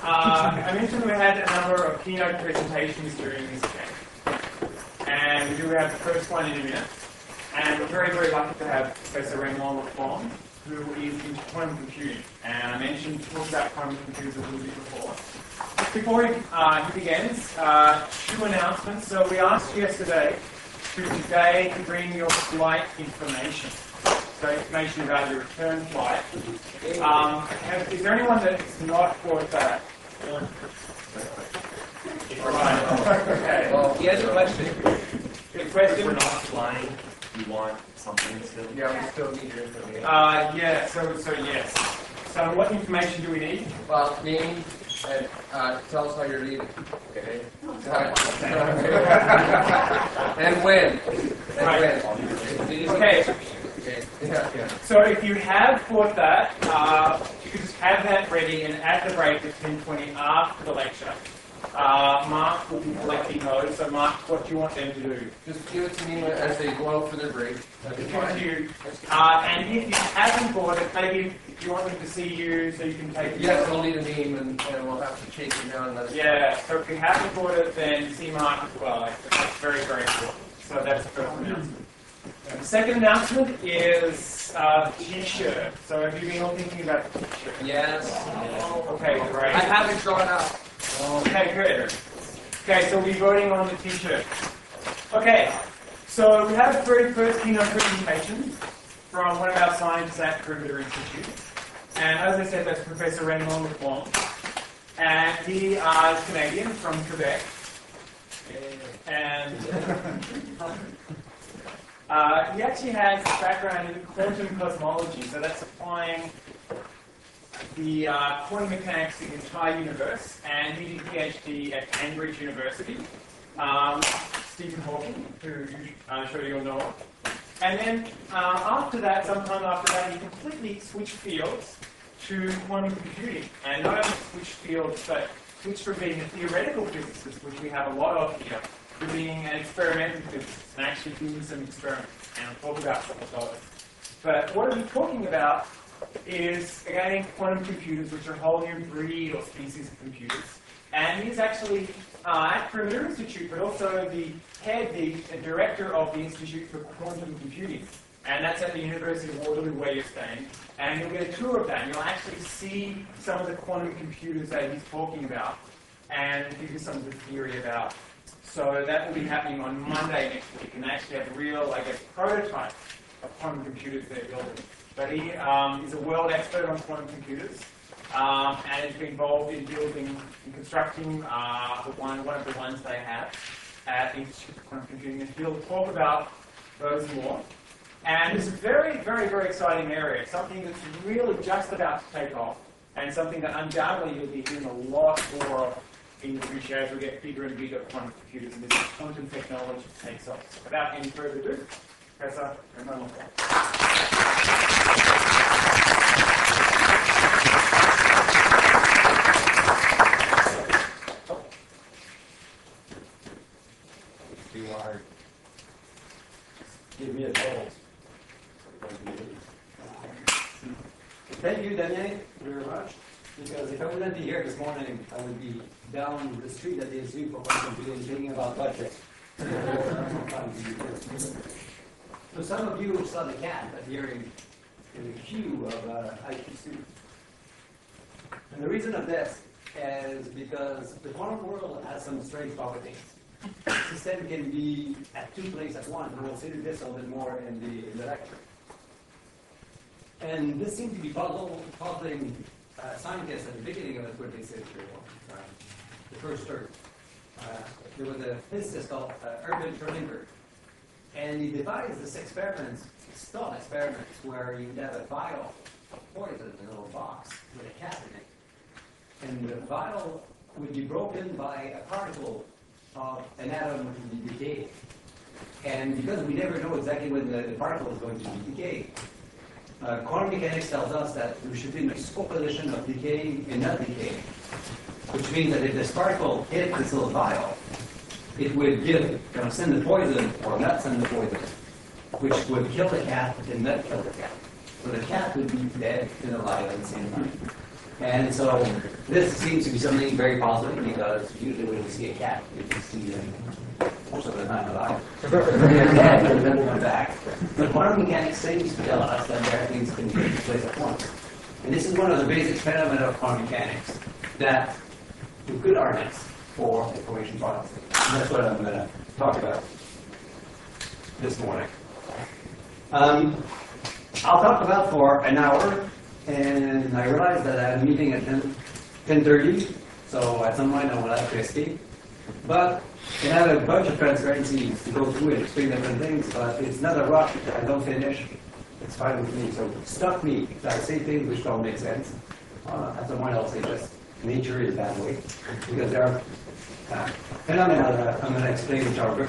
I mentioned we had a number of keynote presentations during this event. And we do have the first one in a minute. And we're very, very lucky to have Professor Raymond Lafond, who is into quantum computing. And I mentioned talk about quantum computers a little bit before. Just before he begins, two announcements. So we asked yesterday to bring your flight information. So information about your return flight. Is there anyone that's not brought that? Right. Okay. Well, he has a question. Good question. If we're not flying, you want something still? Yeah, we still need your information. Yeah, so yes. So what information do we need? Well, name and tell us how you're leaving. Okay. And when. And Right. when. Okay. Okay. Yeah. So if you have bought that, you can just have that ready, and at the break at 10:20 after the lecture, Mark will be collecting those. So Mark, what do you want them to do? Just give it to me as they go out for their break. Give it to you. And if you haven't bought it, maybe if you want them to see you so you can take it. Yes, we'll need a name and we'll have to chase it down and let us know. Yeah, so if you haven't bought it, then see Mark as well. That's very, very important. So that's the first announcement. The second announcement is T-shirt. So have you been all thinking about the T-shirt? Yes. Okay, great. I haven't drawn up. Okay, good. Okay, so we're voting on the T-shirt. Okay, so we have the very first keynote presentation from one of our scientists at Perimeter Institute. And as I said, that's Professor Raymond Lafond. And he is Canadian from Quebec. And he actually has a background in quantum cosmology, so that's applying the quantum mechanics to the entire universe, and he did a PhD at Cambridge University. Stephen Hawking, who I'm sure you'll know of. And then after that, sometime after that, he completely switched fields to quantum computing. And not only switched fields, but switched from being a theoretical physicist, which we have a lot of here, to being an experimental physicist and actually doing some experiments. And I'll talk about some of those. But what I'm talking about is, again, quantum computers, which are a whole new breed or species of computers. And he's actually at Perimeter Institute, but also the director of the Institute for Quantum Computing. And that's at the University of Waterloo, where you're staying. And you'll get a tour of that. And you'll actually see some of the quantum computers that he's talking about and give you some of the theory about. So that will be happening on Monday next week. And they actually have a real, prototype of quantum computers they're building. But he is a world expert on quantum computers, and has been involved in building and constructing one of the ones they have at the Institute of Quantum Computing, and he'll talk about those more. And it's a very, very, very exciting area, something that's really just about to take off, and something that undoubtedly you'll be hearing a lot more of in the future as we get bigger and bigger quantum computers, and this quantum technology takes off. So without any further ado, Professor Raymond Lafond. Give me a call. Thank you, Daniel, very much. Because if I wouldn't be here this morning, I would be down the street at the Institute for Quantum Computing thinking about budget. So some of you saw the cat appearing in the queue of IT students. And the reason of this is because the quantum world has some strange properties. The system can be at two places at once, and we'll see this a little bit more in the lecture. And this seemed to be puzzling scientists at the beginning of the 20th century, the first third. There was a physicist called Erwin Schrödinger, and he devised this experiments, stall experiments, where you'd have a vial of poison in a little box with a cat in it. And the vial would be broken by a particle of an atom which would be decayed. And because we never know exactly when the particle is going to be decayed, quantum mechanics tells us that there should be a superposition of decaying and not decaying, which means that if this particle hit this little vial, it would send the poison or not send the poison, which would kill the cat and not kill the cat. So the cat would be dead and alive at the same time. And so this seems to be something very positive because usually when we see a cat, we can see them most of the time alive. They're dead and then they're back. But quantum mechanics seems to tell us that there are things can take place at once. And this is one of the basic phenomena of quantum mechanics that we could harness for information processing. And that's what I'm going to talk about this morning. I'll talk about for an hour, and I realized that I had a meeting at 10:30, so at some point I will have to escape. But I have a bunch of transparencies to go through and explain different things, but it's not a rush. If I don't finish, it's fine with me. So stop me if I say things which don't make sense. At some point I'll say just nature is that way, because there are phenomena that I'm going to explain which are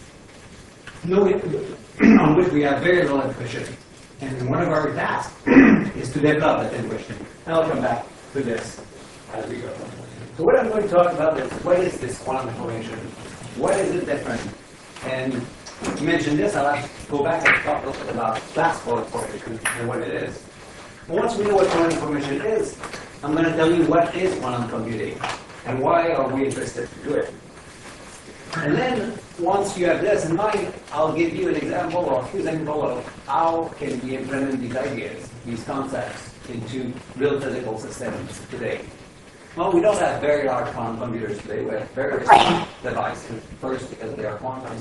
on which we have very little intuition. And one of our tasks is to develop that intuition. And I'll come back to this as we go. So what I'm going to talk about is what is this quantum information? What is it different? And to mention this, I'll have to go back and talk a little bit about classical information and what it is. Once we know what quantum information is, I'm going to tell you what is quantum computing and why are we interested to do it. And then, once you have this in mind, I'll give you an example or a few examples of how can we implement these ideas, these concepts, into real physical systems today. Well, we don't have very large quantum computers today. We have very small devices. First, because they are quantum,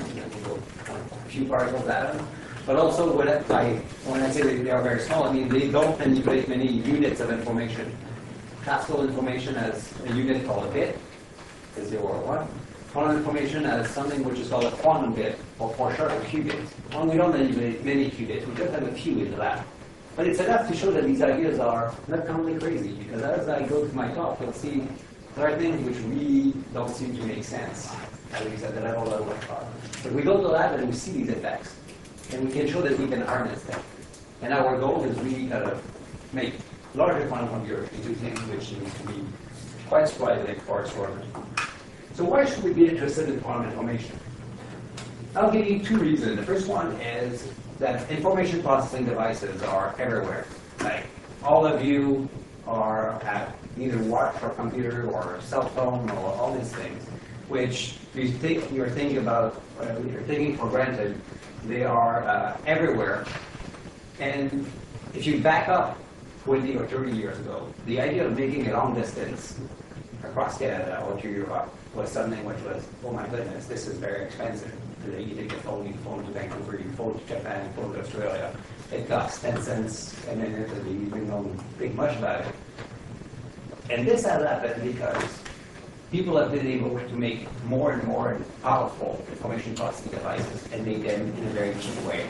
a few particles atom. But also, when I say they are very small, I mean they don't manipulate many units of information. Classical information has a unit called a bit, a 0 or 1. Quantum information as something which is called a quantum bit, or for short, a qubit. Well, we don't manipulate many qubits, we just have a few in the lab. But it's enough to show that these ideas are not completely crazy, because as I go to my talk, you'll see there are things which really don't seem to make sense, at least at the level of what are. But we go to the lab and we see these effects, and we can show that we can harness them. And our goal is really to make larger quantum computers into things which need to be quite surprising for extraordinary. So why should we be interested in quantum information? I'll give you two reasons. The first one is that information processing devices are everywhere. Like all of you have either watch or computer or cell phone or all these things, which you're taking for granted. They are everywhere. And if you back up 20 or 30 years ago, the idea of making a long distance across Canada or to Europe was something which was, oh my goodness, this is very expensive. Today you take a phone, you phone to Vancouver, you phone to Japan, you phone to Australia. It costs 10 cents a minute, and you don't think much about it. And this has happened because people have been able to make more and more powerful information processing devices and make them in a very cheap way.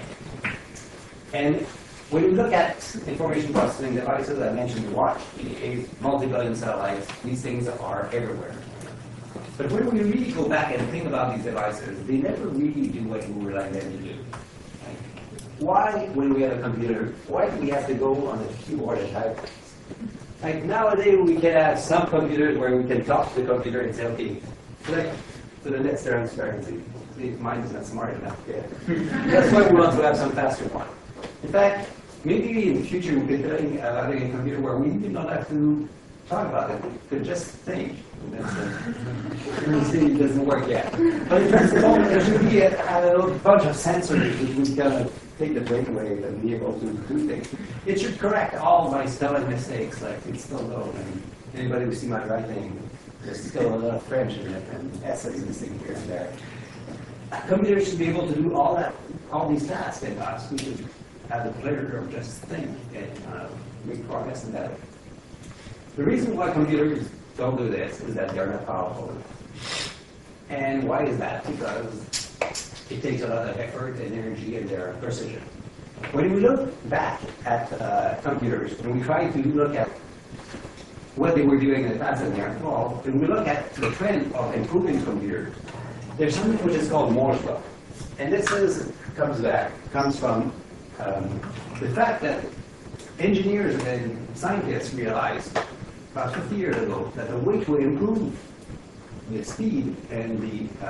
And when you look at information processing devices, I mentioned the watch, the multi-billion satellites, these things are everywhere. But when we really go back and think about these devices, they never really do what we would like them to do. Why, when we have a computer, why do we have to go on a keyboard and type? Like nowadays, we can have some computers where we can talk to the computer and say, okay, click to the next transparency. See, mine is not smart enough yet. That's why we want to have some faster one. In fact, maybe in the future we could think about having a computer where we do not have to talk about it. We could just think. You see, it doesn't work yet. But in principle, there should be a bunch of sensors that we can take the brainwave and be able to do things. It should correct all my spelling mistakes, like it's still low. And anybody who see my writing, there's still a lot of French in it and S's missing here and there. A computer should be able to do all these tasks, and us we should have the pleasure of just think and make progress in that. The reason why computers don't do this is that they're not powerful. And why is that? Because it takes a lot of effort and energy and their precision. When we look back at computers, and we try to look at what they were doing in the past and they're involved, and we look at the trend of improving computers, there's something which is called Moore's law. And this comes from the fact that engineers and scientists realized about 50 years ago that the way to improve the speed and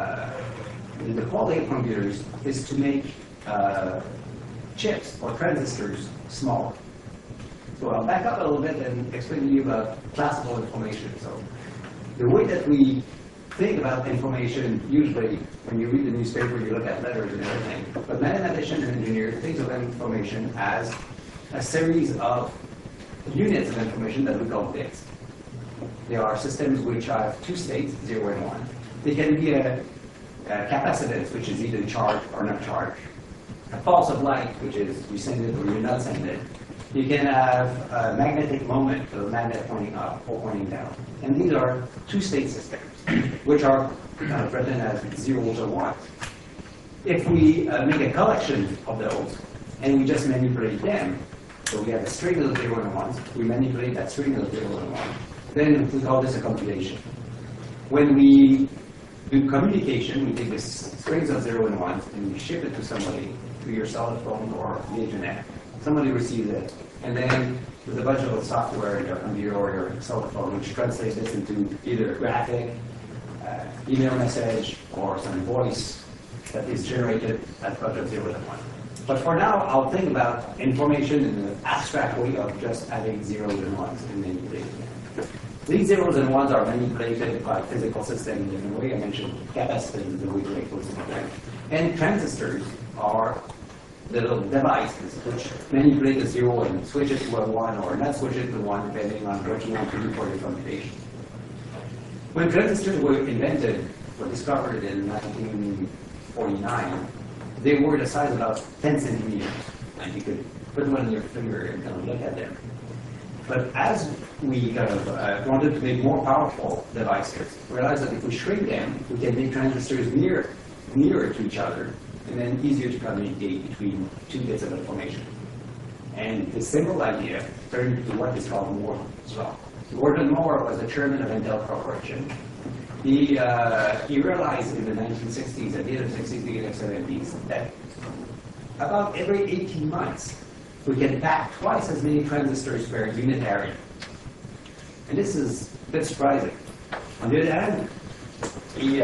the quality of computers is to make chips or transistors smaller. So I'll back up a little bit and explain to you about classical information. So the way that we think about information, usually when you read the newspaper, you look at letters and everything. But mathematicians and engineers think of information as a series of units of information that we call bits. There are systems which have two states, 0 and 1. They can be a capacitance, which is either charged or not charged. A pulse of light, which is you send it or you're not sending it. You can have a magnetic moment, so the magnet pointing up or pointing down. And these are two-state systems, which are written as zeros or ones. If we make a collection of those and we just manipulate them, so we have a string of 0 and 1s, we manipulate that string of 0 and 1, then we call this a computation. When we do communication, we take this strings of 0 and 1s and we ship it to somebody, to your cell phone or the internet. Somebody receives it, and then there's a bunch of software in your computer or your cell phone which translates this into either a graphic, email message, or some voice that is generated at a bunch of 0 and 1. But for now, I'll think about information in an abstract way of just adding 0s and 1s and manipulating them. These 0s and 1s are manipulated by physical systems in a way. I mentioned capacitance, the way to make those things. And transistors are little devices which manipulate the 0 and switch it to a 1 or not switch it to 1 depending on what you want to do for your computation. When transistors were invented or discovered in 1949, they were the size of about 10 centimeters. And you could put one on your finger and kind of look at them. But as we kind of wanted to make more powerful devices, we realized that if we shrink them, we can make transistors nearer to each other, and then easier to communicate between two bits of information. And this simple idea turned into what is called Moore's law. Gordon Moore was a chairman of Intel Corporation. He realized in the 1960s, at the end of the 60s, beginning of the 70s, that about every 18 months, we can pack twice as many transistors per unit area. And this is a bit surprising. On the other hand, he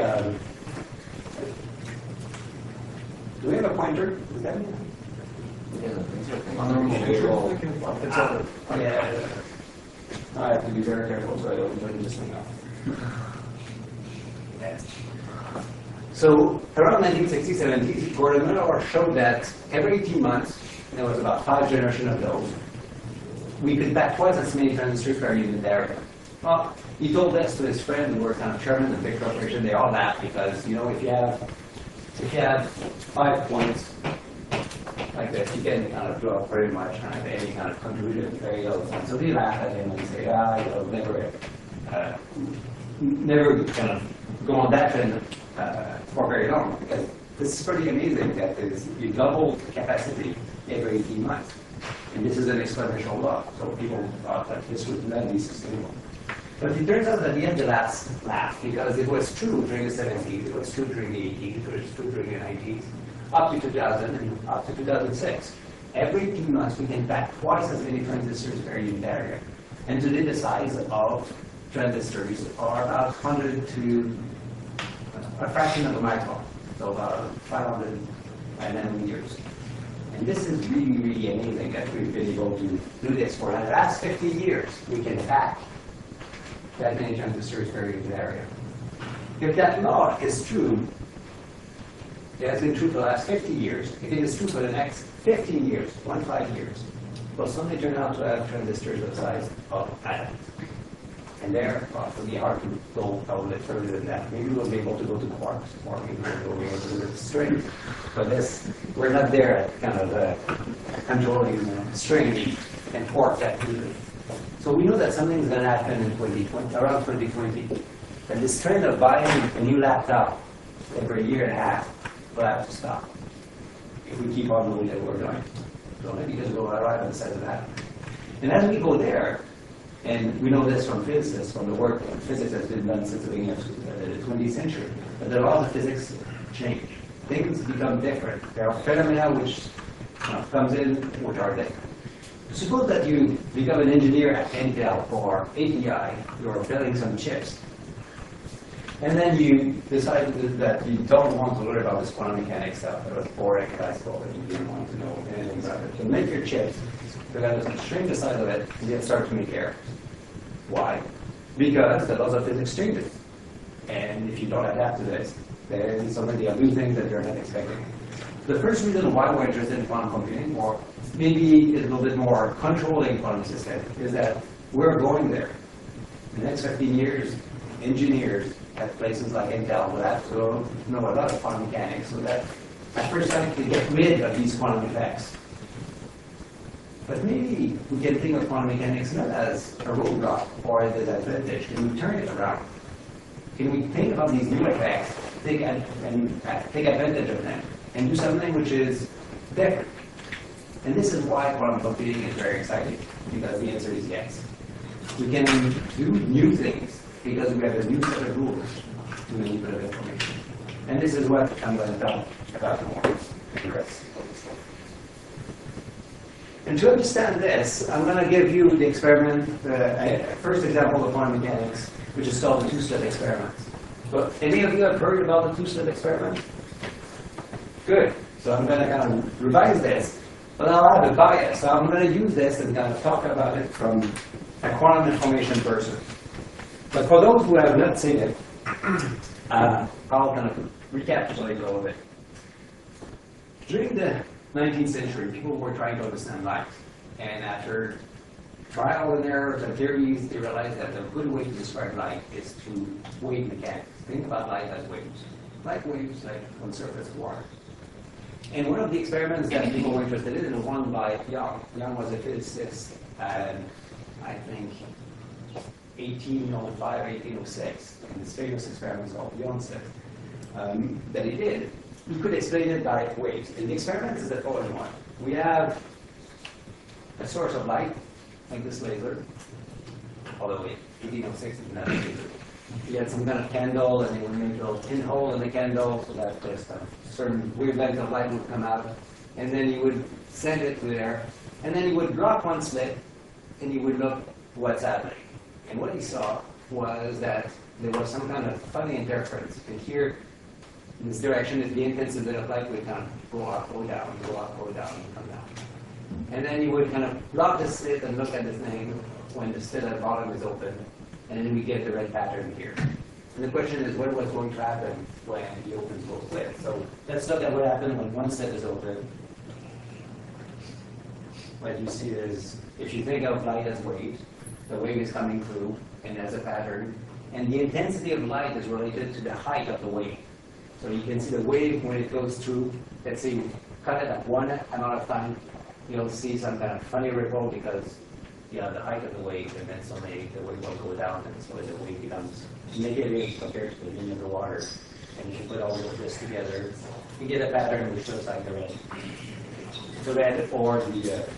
do we have a pointer? Is that me? On the remote control. Yeah. I have to be very careful so I don't turn this thing off. Yes. So around 1960s, Gordon Miller showed that every 18 months, and there was about 5 generations of those, we could pack twice as many transistors per unit area. Well, he told this to his friend who were kind of chairman of the big corporation. They all laughed because, you know, if you have 5 points like this, you can kind of draw pretty much kind of any kind of contribution very all the time. So they laugh at him and say, you'll never kind of go on that trend for very long, because this is pretty amazing that you double the capacity every 18 months. And this is an exponential law, so people thought that this would not be sustainable. But it turns out that the end laugh, because it was true during the 70s, it was true during the 80s, it was true during the 90s, up to 2000 and up to 2006. Every 18 months we can pack twice as many transistors per unit area. And today the size of transistors are about 100 to a fraction of a micron, so about 500 nanometers. And this is really, really amazing that we've been able to do this. For the last 50 years, we can pack that many transistors per unit area. If that law is true, it has been true for the last 50 years. If it is true for the next 15 years, 15 years, we'll suddenly turn out to have transistors the size of atoms. And there, it'll be hard to go a little bit further than that. Maybe we'll be able to go to quarks, or maybe we'll be able to go to strings. But we're not there at kind of controlling string and quark that easily. So we know that something is going to happen in 2020, around 2020. And this trend of buying a new laptop every year and a half will have to stop if we keep on the way that we're going. So maybe just go right on the side of that. And as we go there, and we know this from physicists, from the work that physics has been done since the beginning of the 20th century, that the laws of physics change. Things become different. There are phenomena which comes in which are different. Suppose that you become an engineer at Intel or ATI, you're building some chips. And then you decide that you don't want to learn about this quantum mechanics stuff. It was boring at high school and you didn't want to know anything about it. You make your chips, We're going to shrink the size of it and yet start to make errors. Why? Because the laws of physics changes. And if you don't adapt to this, then somebody will do things that you're not expecting. The first reason why we're interested in quantum computing, or maybe a little bit more controlling quantum system, is that we're going there. In the next 15 years, engineers at places like Intel will have to know a lot of quantum mechanics so that at first time they get rid of these quantum effects. But maybe we can think of quantum mechanics not as a roadblock or a disadvantage. Can we turn it around? Can we think about these new effects, take advantage of them, and do something which is different? And this is why quantum computing is very exciting, because the answer is yes. We can do new things because we have a new set of rules to manipulate information. And this is what I'm going to talk about more. And to understand this, I'm going to give you the experiment, first example of quantum mechanics, which is called the two-slit experiment. But any of you have heard about the two-slit experiment? Good. So I'm going to kind of revise this, but I'll have a bias. So I'm going to use this and kind of talk about it from a quantum information person. But for those who have not seen it, I'll kind of recapitulate a little bit. During the 19th century, people were trying to understand light. And after trial and errors and theories, they realized that a good way to describe light is through wave mechanics. Think about light as waves. Like waves, like on surface water. And one of the experiments that people were interested in was one by Young. Young was a physicist, and I think 1805, 1806, in this famous experiment called Young-Slit, that he did. He could explain it by waves. And the experiment is the following one. We have a source of light, like this laser, all the way, 1806 is another laser. He had some kind of candle, and he would make a little pinhole in the candle so that just a certain wavelength of light would come out. And then he would send it to there. And then he would drop one slit, and he would look what's happening. And what he saw was that there was some kind of funny interference. And here, in this direction, the intensity of light would kind of go up, go down, go up, go down, and come down. And then you would kind of drop the slit and look at the thing when the slit at the bottom is open. And then we get the red pattern here. And the question is, what was going to happen when he opens both slits? So let's look at what happened when one slit is open. What you see is, if you think of light as waves, the wave is coming through and has a pattern. And the intensity of light is related to the height of the wave. So you can see the wave when it goes through, let's say you cut it at one amount of time, you'll see some kind of funny ripple because you have the height of the wave, and then suddenly the wave will go down, and so the wave becomes negative compared to the mean of the water. And you can put all of this together, you get a pattern which looks like the red or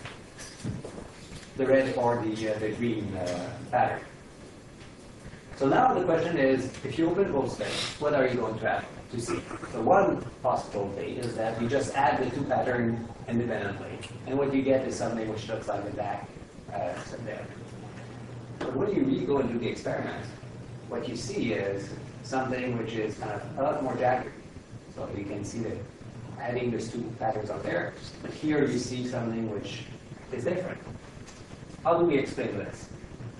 the green pattern. So now the question is, if you open both slits, what are you going to have to see? So one possibility is that you just add the two patterns independently, and what you get is something which looks like a back there. But when you really go and do the experiment, what you see is something which is kind of a lot more jagged. So you can see that adding these two patterns up there, but here you see something which is different. How do we explain this?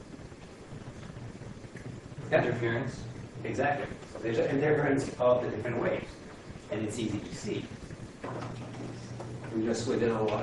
Interference. Exactly. So there's an interference of the different waves, and it's easy to see. We just with a little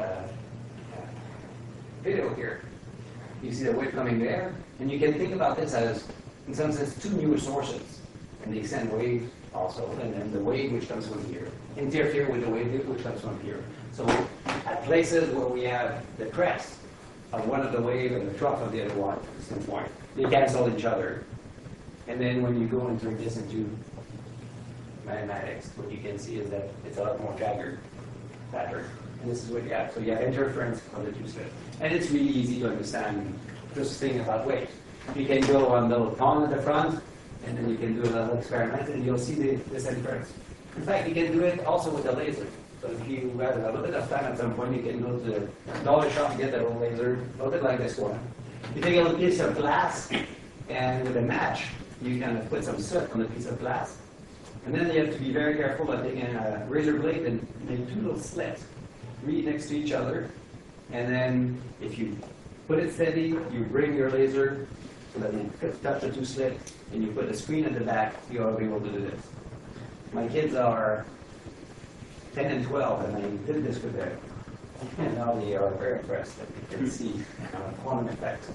video here. You see the wave coming there, and you can think about this as, in some sense, two new sources. And they send wave also, and then the wave which comes from here interfere with the wave which comes from here. So at places where we have the crest of one of the wave and the trough of the other one at some point, they cancel each other. And then when you go and turn this into mathematics, what you can see is that it's a lot more jagged pattern. And this is what you have. So you have interference on the two slits. And it's really easy to understand just thinking about waves. You can go on the little pond at the front, and then you can do a little experiment, and you'll see this inference. In fact, you can do it also with a laser. So if you have a little bit of time at some point, you can go to the dollar shop and get that little laser, a little bit like this one. You take a little piece of glass, and with a match, you kind of put some soot on the piece of glass. And then you have to be very careful by taking a razor blade and make two little slits, really next to each other. And then if you put it steady, you bring your laser so that you touch the two slits, and you put a screen at the back, you'll be able to do this. My kids are 10 and 12, and I did this with them. And now they are very impressed that they can see quantum effects.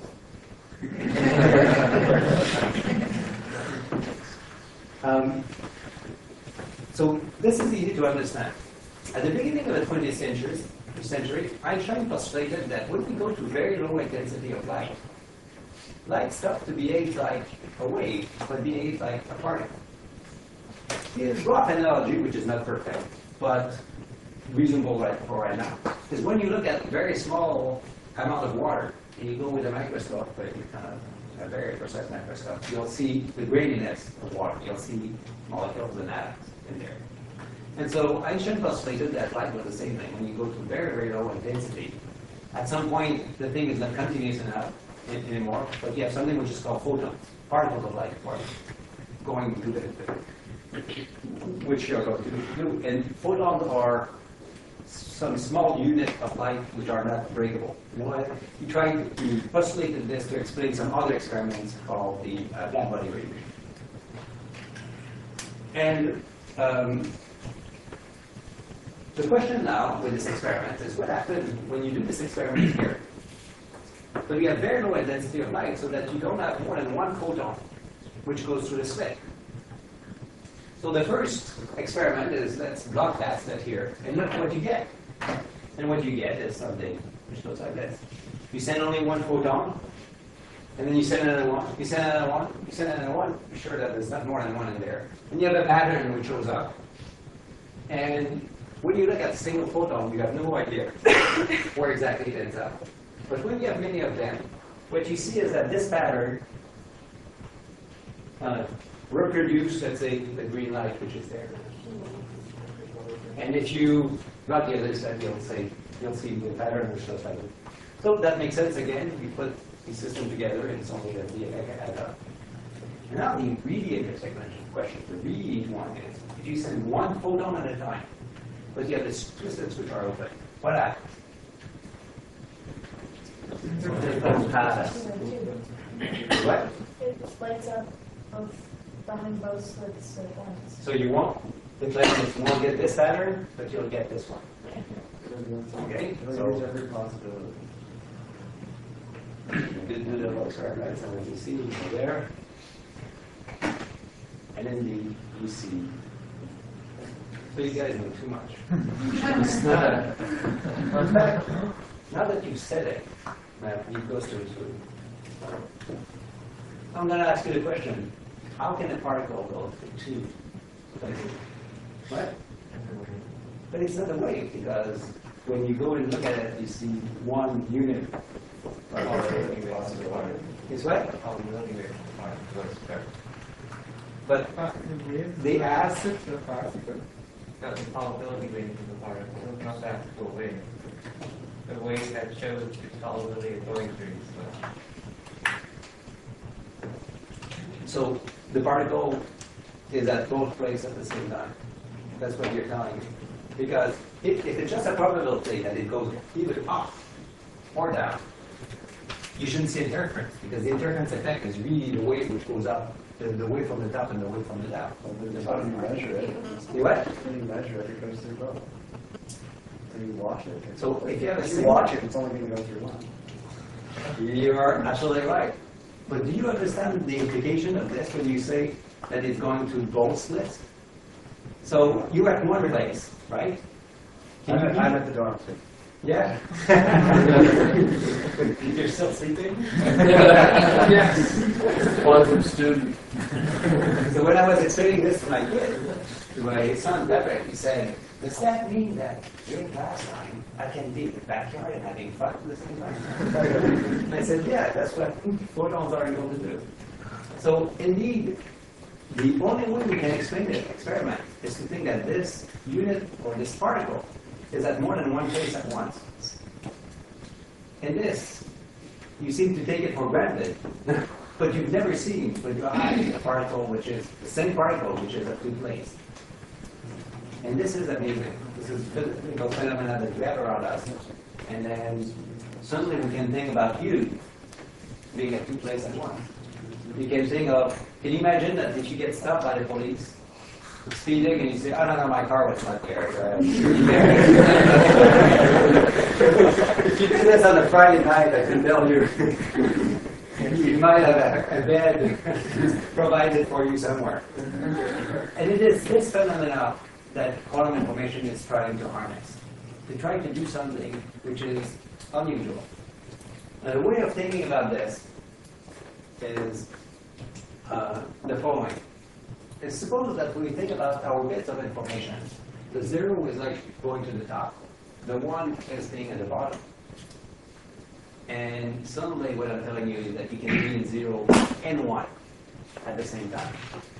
So this is easy to understand. At the beginning of the 20th century, Einstein postulated that when we go to very low intensity of light, light stops to behave like a wave, but behaves like a particle. His rough analogy, which is not perfect, but reasonable for right now, is when you look at very small amount of water, and you go with a microscope, a very precise microscope, you'll see the graininess of water. You'll see molecules and atoms in there. And so Einstein postulated that light was the same thing. When you go to very, very low intensity, at some point the thing is not continuous enough anymore, but you have something which is called photons, particles of light, going to the which you're going to do. And photons are some small unit of light which are not breakable. You know what? He tried to postulate this to explain some other experiments called the black body radiation. And the question now with this experiment is what happens when you do this experiment here. So you have very low intensity of light so that you don't have more than one photon which goes through the slit. So the first experiment is, let's broadcast that here, and look what you get. And what you get is something which looks like this. You send only one photon, and then you send another one, you send another one, you send another one. Be sure that there's not more than one in there. And you have a pattern which shows up. And when you look at a single photon, you have no idea where exactly it ends up. But when you have many of them, what you see is that this pattern reproduce, let's say, the green light which is there. And if you got the other side, you'll see the pattern which looks like it. So that makes sense again. We put the system together and it's only that the effect adds up. Now the really interesting question, the really one is, if you send one photon at a time, but you have these crystals which are open, what happens? What? It lights up both behind both slits at once. So you won't get this pattern, but you'll get this one. Okay? So every possibility. you do the little experiments, and when you see there, and then you see. So you guys know too much. In fact, now that you've said it, you go through. I'm going to ask you the question. How can a particle go to two places? What? But it's not a wave, because when you go and look at it, you see one unit. It's what? But they ask. Not the probability range of the particle, not the actual wave. The wave that shows the probability of going through. So the particle is at both places at the same time. That's what you're telling me. Because if it's just a probability that it goes either up or down, you shouldn't see interference, because the interference effect is really the wave which goes up, the wave from the top and the wave from the down. How do you measure it? You what? When you measure it, it goes through both. So you watch it. So if you have a If you single- watch it, it's only going to go through one. You are absolutely right. But do you understand the implication of this when you say that it's going to both slits? So you're at one place, right? I'm at the dorm too. Yeah. You're still sleeping? Yes. Quantum student. So when I was explaining this to my kid, to my son Patrick, he said, does that mean that during class time I can be in the backyard and having fun at the same time? And I said, yeah, that's what photons are able to do. So indeed, the only way we can explain the experiment is to think that this unit or this particle is at more than one place at once. And this, you seem to take it for granted, but you've never seen with your eyes a particle which is the same particle which is at two places. And this is amazing. This is physical phenomena that we have around us. And then suddenly we can think about you being at two places at once. You can think of, can you imagine that if you get stopped by the police, speeding, and you say, oh no, my car was not there. If you do this on a Friday night, I can tell you, you might have a bed provided for you somewhere. And it is this phenomena that quantum information is trying to harness. They're trying to do something which is unusual. Now, the way of thinking about this is the following. It's suppose that we think about our bits of information. The 0 is like going to the top. The 1 is being at the bottom. And suddenly what I'm telling you is that you can be in 0 and 1 at the same time.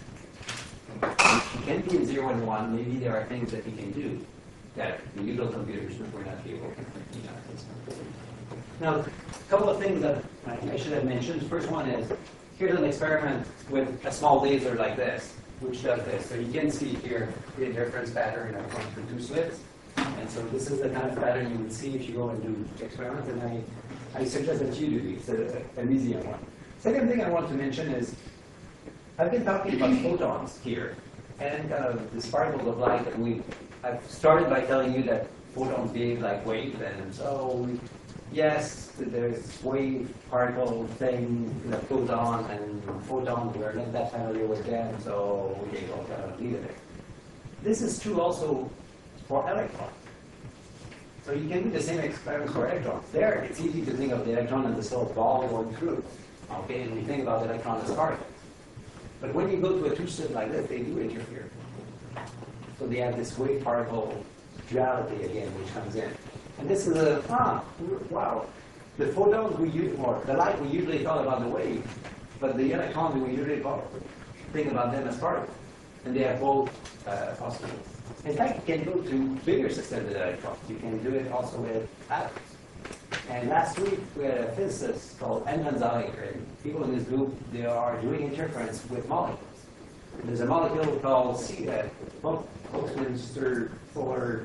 You can be in 0 and 1. Maybe there are things that you can do that the usual computers would not be able to do. Now, a couple of things that I should have mentioned. The first one is, here's an experiment with a small laser like this, which does this. So you can see here the interference pattern of the two slits. And so this is the kind of pattern you would see if you go and do experiments. And I suggest that you do these. It's an easier one. Second thing I want to mention is, I've been talking about photons here, and these particles of light that I've started by telling you that photons behave like waves, and so yes, there's wave particle thing that goes on, and photons, we're not that familiar with them, so we will leave it there. This is true also for electrons. So you can do the same experiment for electrons. There, it's easy to think of the electron as a sort of ball going through. Okay, and we think about the electron as particles. But when you go to a two-slit like this, they do interfere. So they have this wave particle duality again, which comes in. And this is wow. The photons we use, or the light we usually thought about the wave, but the electrons we usually think about them as particles. And they have both possibilities. In fact, you can go to bigger systems than electrons. You can do it also with atoms. And last week, we had a physicist called Edmund Zallinger, and people in this group, they are doing interference with molecules. There's a molecule called Buckminster Fuller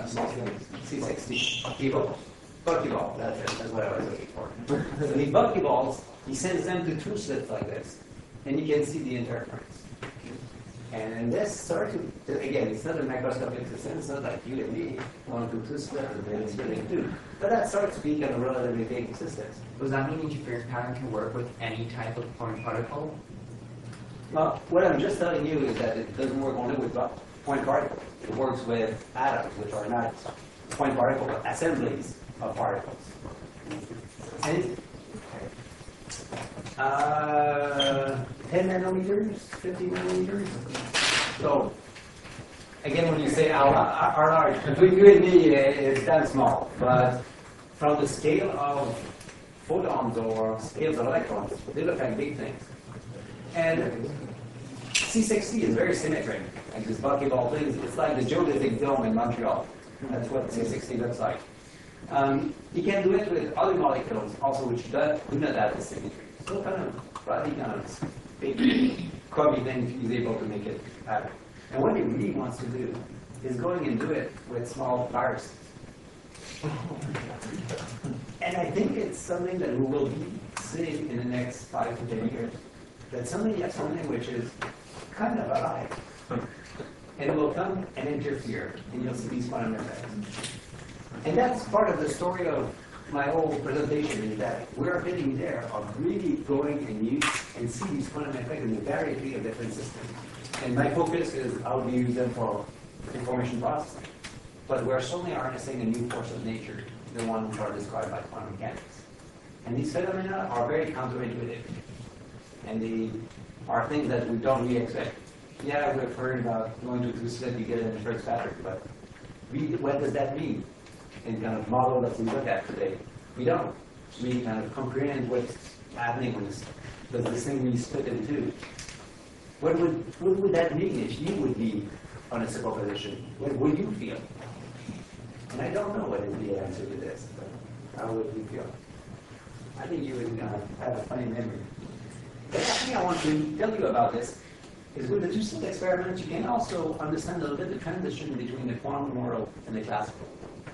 C60. Buckyball, that's it, that's what I was looking for. So the buckyballs, he sends them to two slits like this, and you can see the interference. And this starts to, again, it's not a microscopic system, it's not like you and me, one, two splits, and then splitting two. But that starts to be kind of relatively big systems. Does that mean interference pattern can work with any type of point particle? Well, what I'm just telling you is that it doesn't work only with point particles. It works with atoms, which are not point particle, but assemblies of particles. And 10 nanometers, 50 nanometers. So, again, when you say are large, between you and me, it's that small. But from the scale of photons or scales of electrons, they look like big things. And C60 is very symmetric, like this buckyball thing. It's like the geodesic dome in Montreal. That's what C60 looks like. You can do it with other molecules also, which do not have the symmetry. So kind of big, chubby thing is able to make it happen. And what he really wants to do is going and do it with small viruses. And I think it's something that we will be seeing in the next 5 to 10 years. That something which is kind of alive. And it will come and interfere, and you'll see these quantum effects. And that's part of the story of my whole presentation, is that we're getting there of really going and use and see these quantum effects in a variety of different systems. And my focus is how we use them for information processing. But we're certainly harnessing a new force of nature, the one which are described by quantum mechanics. And these phenomena are very counterintuitive. And they are things that we don't really expect. Yeah, we've heard about going to two-slit, you get an interference pattern, but what does that mean? In kind of model that we look at today, we don't. We kind of comprehend what's happening when this thing really split in two. What would that mean if you would be on a superposition? What would you feel? And I don't know what is the answer to this, but how would you feel? I think you would have a funny memory. The last thing I want to tell you about this is with the two-slit experiment, you can also understand a little bit the transition between the quantum world and the classical.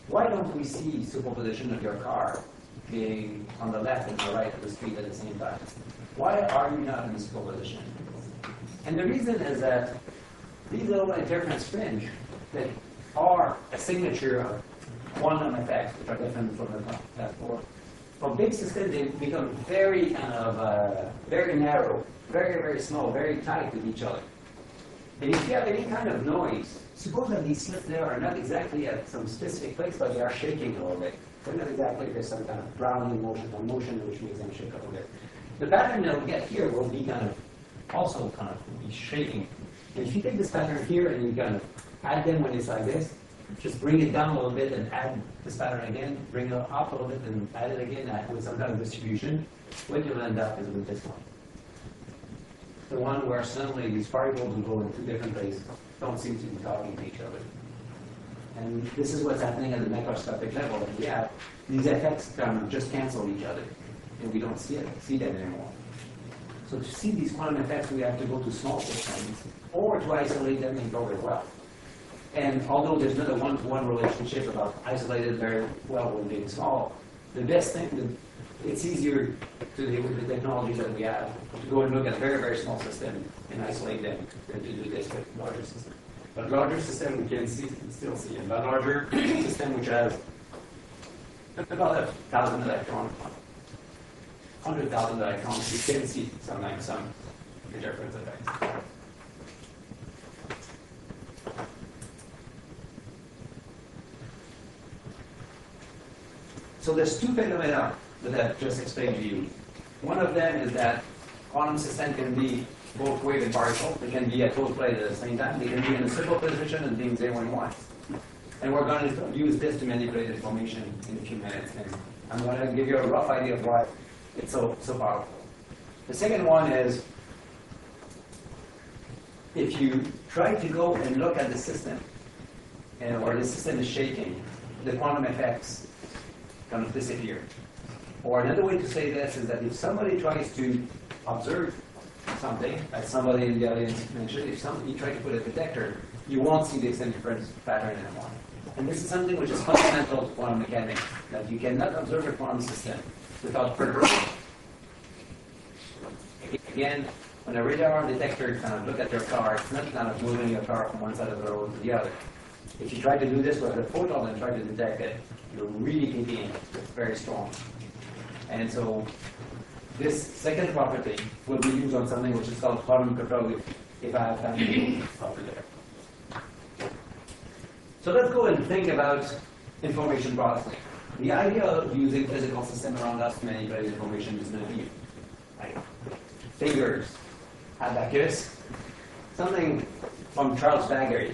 Why don't we see superposition of your car being on the left and the right of the street at the same time? Why are you not in superposition? And the reason is that these little interference fringe that are a signature of quantum effects, which are different from the from big systems, they become very kind of very narrow, very, very small, very tight with each other. And if you have any kind of noise, suppose that these slits there are not exactly at some specific place, but they are shaking a little bit. They're not exactly, there's some kind of grounding motion or motion which makes them shake a little bit. The pattern that we get here will be kind of also kind of be shaking. And if you take this pattern here and you kind of add them when it's like this, just bring it down a little bit and add this pattern again, bring it up a little bit and add it again with some kind of distribution, what you'll end up is with this one. The one where suddenly these particles will go in two different places, don't seem to be talking to each other. And this is what's happening at the macroscopic level. And yeah, these effects kind of just cancel each other, and we don't see them anymore. So to see these quantum effects, we have to go to small systems, or to isolate them and go very well. And although there's not a one-to-one relationship about isolated very well when being small, the best thing, it's easier today with the technologies that we have to go and look at a very, very small system and isolate them than to do this with larger systems. But larger system we can still see. And a larger system which has about 1,000 electrons, 100,000 electrons, you can see sometimes some interference effects. So there's two phenomena that I've just explained to you. One of them is that quantum system can be both wave and particle. They can be at both places at the same time. They can be in a simple position and being 0 and 1. And we're going to use this to manipulate information in a few minutes. And I'm going to give you a rough idea of why it's so powerful. The second one is if you try to go and look at the system, or the system is shaking, the quantum effects kind of disappear. Or another way to say this is that if somebody tries to observe something, as somebody in the audience mentioned, if you try to put a detector, you won't see this interference pattern anymore. And this is something which is fundamental to quantum mechanics, that you cannot observe a quantum system without perturbation. Again, when a radar detector kind of look at your car, it's not kind of moving your car from one side of the road to the other. If you try to do this with a photon and try to detect it, you're really kicking in. It's very strong. And so this second property will be used on something which is called quantum cryptography, if I have time to move over there. So let's go and think about information processing. The idea of using physical systems around us to manipulate information is not new. Like figures, abacus, something from Charles Babbage.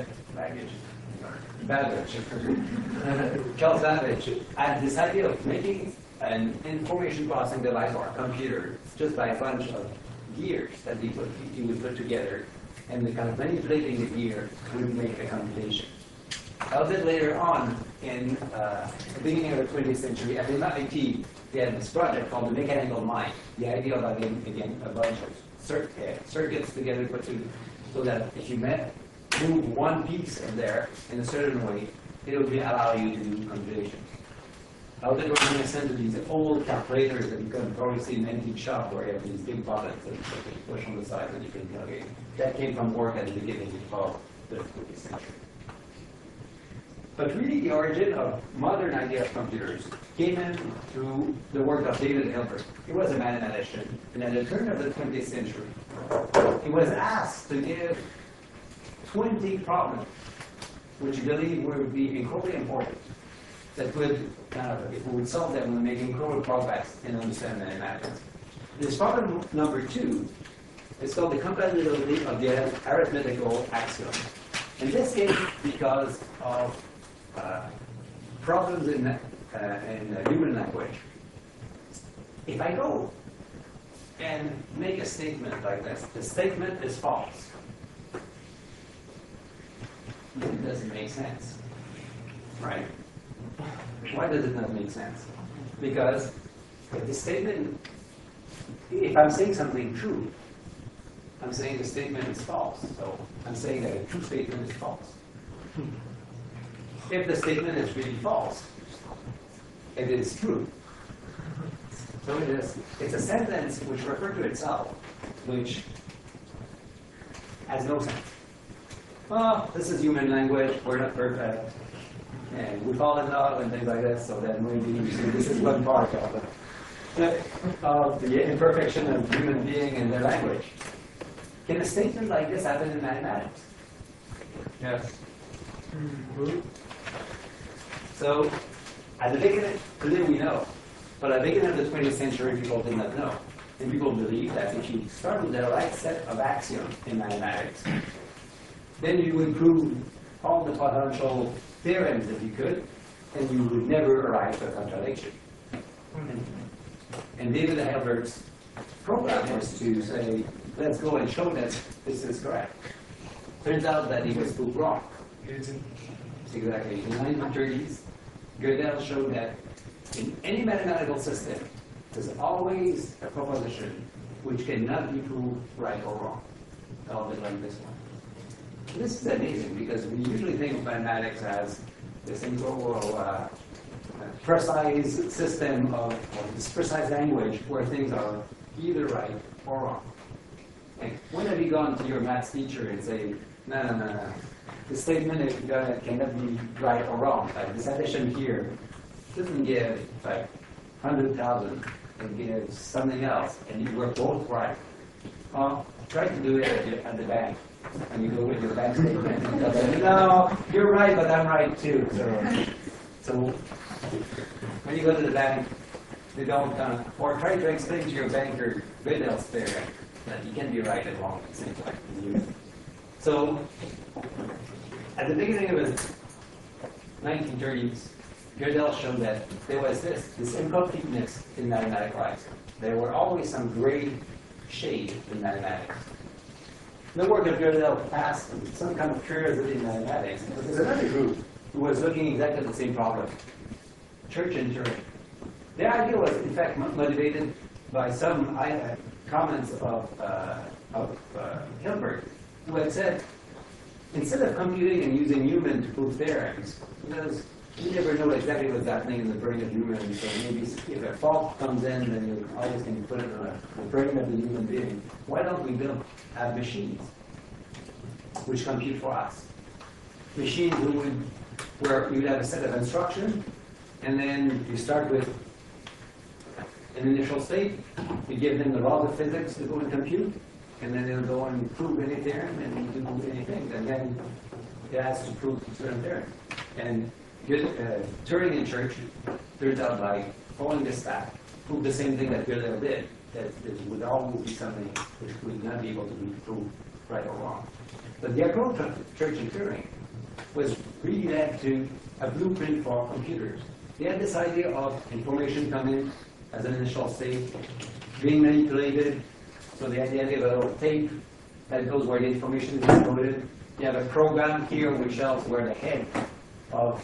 Charles Babbage had this idea of making an information processing device or a computer just by a bunch of gears that he would put together, and the kind of manipulating the gear would make a computation. A little bit later on, in the beginning of the 20th century, at MIT, they had this project called the mechanical mind. The idea of having, again, a bunch of circuits together put to, so that if you move one piece of there in a certain way, it will allow you to do computations. Now then we're going to send to these old calculators that you can probably see in an antique shop where you have these big buttons that you push on the side and you can calculate. That came from work at the beginning of the 20th century. But really the origin of modern idea of computers came in through the work of David Hilbert. He was a mathematician, and at the turn of the 20th century, he was asked to give 20 problems which he believed would be incredibly important, that would, if we would solve them, would make incredible progress in understanding mathematics. This problem number 2 is called the compatibility of the arithmetical axiom. And this came because of problems in human language. If I go and make a statement like this, the statement is false. It doesn't make sense, right? Why does it not make sense? Because if the statement, if I'm saying something true, I'm saying the statement is false. So I'm saying that a true statement is false. if the statement is really false, if it is true. So it's a sentence which refers to itself, which has no sense. Well, this is human language, we're not perfect, and we fall in love and things like this, so then maybe this is one part of the imperfection of human being and their language. Can a statement like this happen in mathematics? Yes. So, at the beginning, today we know, but at the beginning of the 20th century, people did not know. And people believed that if you start with the right set of axioms in mathematics, then you would prove all the potential theorems that you could, and you would never arrive at a contradiction. And David Hilbert's program was to say, let's go and show that this is correct. Turns out that he was proved wrong. Exactly. In the 1930s, Gödel showed that in any mathematical system, there's always a proposition which cannot be proved right or wrong. A little bit like this one. This is amazing because we usually think of mathematics as this incredible, precise system of this precise language where things are either right or wrong. And when have you gone to your maths teacher and say, no, the statement cannot be right or wrong. Like this addition here doesn't give like 100,000 and gives something else, and you were both right. Try to do it at the bank. And you go with your bank statement and tell them, no, you're right, but I'm right too. So when you go to the bank, they don't, or try to explain to your banker Gödel's theorem that you can be right and wrong at the same time. So at the beginning of the 1930s, Gödel showed that there was this incompleteness in mathematical axioms. There were always some gray shade in mathematics. The work of Gödel passed some kind of curiosity in mathematics, but there's another group who was looking exactly at the same problem. Church and Turing. The idea was, in fact, motivated by some comments of Hilbert, who had said, instead of computing and using Newman to prove theorems, because you never know exactly what's happening in the brain of Newman, so maybe if a fault comes in, then you always can put it on the brain of the human being. Why don't we have machines which compute for us? Machines where you have a set of instructions, and then you start with an initial state, you give them the laws of physics to go and compute, and then they'll go and prove any theorem and do anything, and then it has to prove certain theorem. And Turing and Church turns out by following this stack, proved the same thing that Gödel did, that there would always be something which would not be able to be proved right or wrong. But the approach of Church and Turing was really led to a blueprint for computers. They had this idea of information coming as an initial state, being manipulated. So the idea of a little tape that goes where the information is encoded. You have a program here which tells where the head of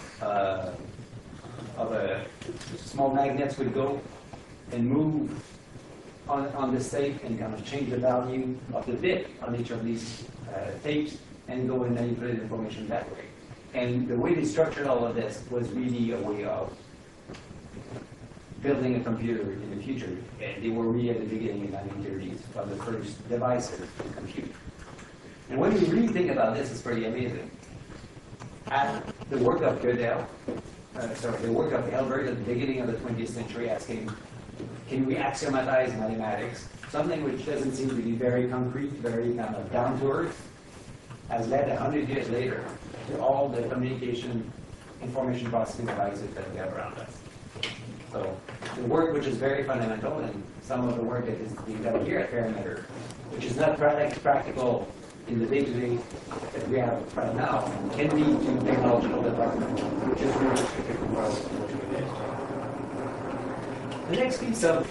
a small magnets would go and move on the tape and kind of change the value of the bit on each of these tapes and go and manipulate information that way. And the way they structured all of this was really a way of building a computer in the future. And they were really at the beginning in the 1930s of the first devices to compute. And when you really think about this, it's pretty amazing. At the work of Gödel, the work of Hilbert at the beginning of the 20th century, asking, can we axiomatize mathematics? Something which doesn't seem to be very concrete, very kind of down to earth, has led 100 years later to all the communication, information processing devices that we have around us. So the work which is very fundamental, and some of the work that is being done here at Parameter, which is not practical in the day-to-day that we have right now, can lead to technological development, which is really restricted from what we did. The next piece of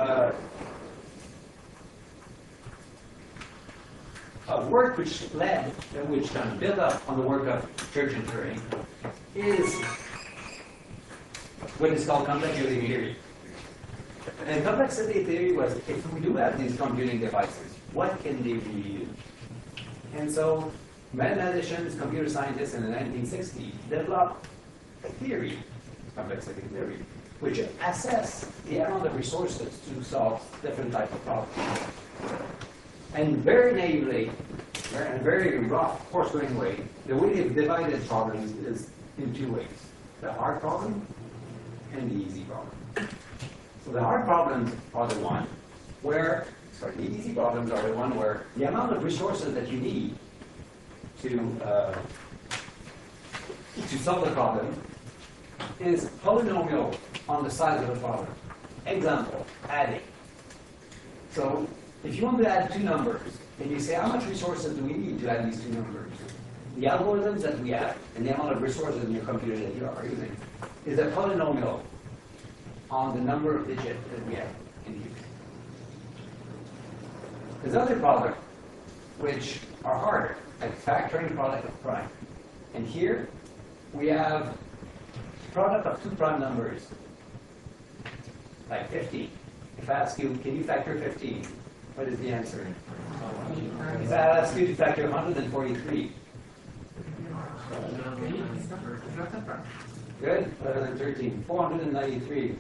work which kind of built up on the work of Church and Turing is what is called complexity theory. And complexity theory was, if we do have these computing devices, what can they really do? And so mathematicians, computer scientists in the 1960s developed a theory, complexity theory, which assess the amount of resources to solve different types of problems. And very naively, in a very rough, coarse-grained way, the way they've divided problems is in two ways: the hard problem and the easy problem. So the hard problems are the one where, sorry, the easy problems are the one where the amount of resources that you need to solve the problem is polynomial on the size of the problem. Example, adding. So if you want to add two numbers, and you say, how much resources do we need to add these two numbers? The algorithms that we have and the amount of resources in your computer that you are using is a polynomial on the number of digits that we have in use. There's other problems which are harder, like factoring product of prime. And here we have product of two prime numbers, like 50. If I ask you, can you factor 15? What is the answer? If I ask you to factor 143. Good, better than 13. 493.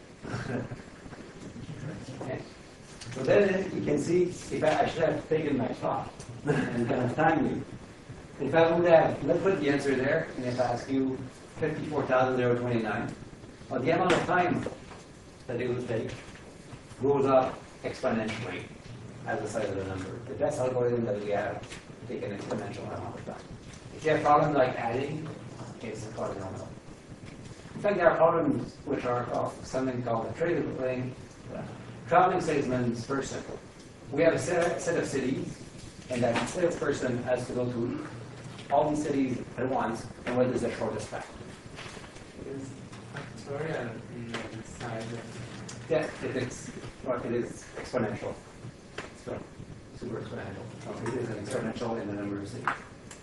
Okay. So then you can see, if I should have taken my clock and kind of time you. If I would have, let's put the answer there, and if I ask you 54,029, well, the amount of time that it would take goes up exponentially as the size of the number. The best algorithm that we have to take an exponential amount of time. If you have problems like adding, it's a polynomial. In fact, there are problems which are something called a traveling salesman's. We have a set of cities, and that salesperson has to go to all these cities at once, and what is the shortest path? Is factorial the size of Yeah, it is exponential. So, super exponential. It is an exponential in the number of cities.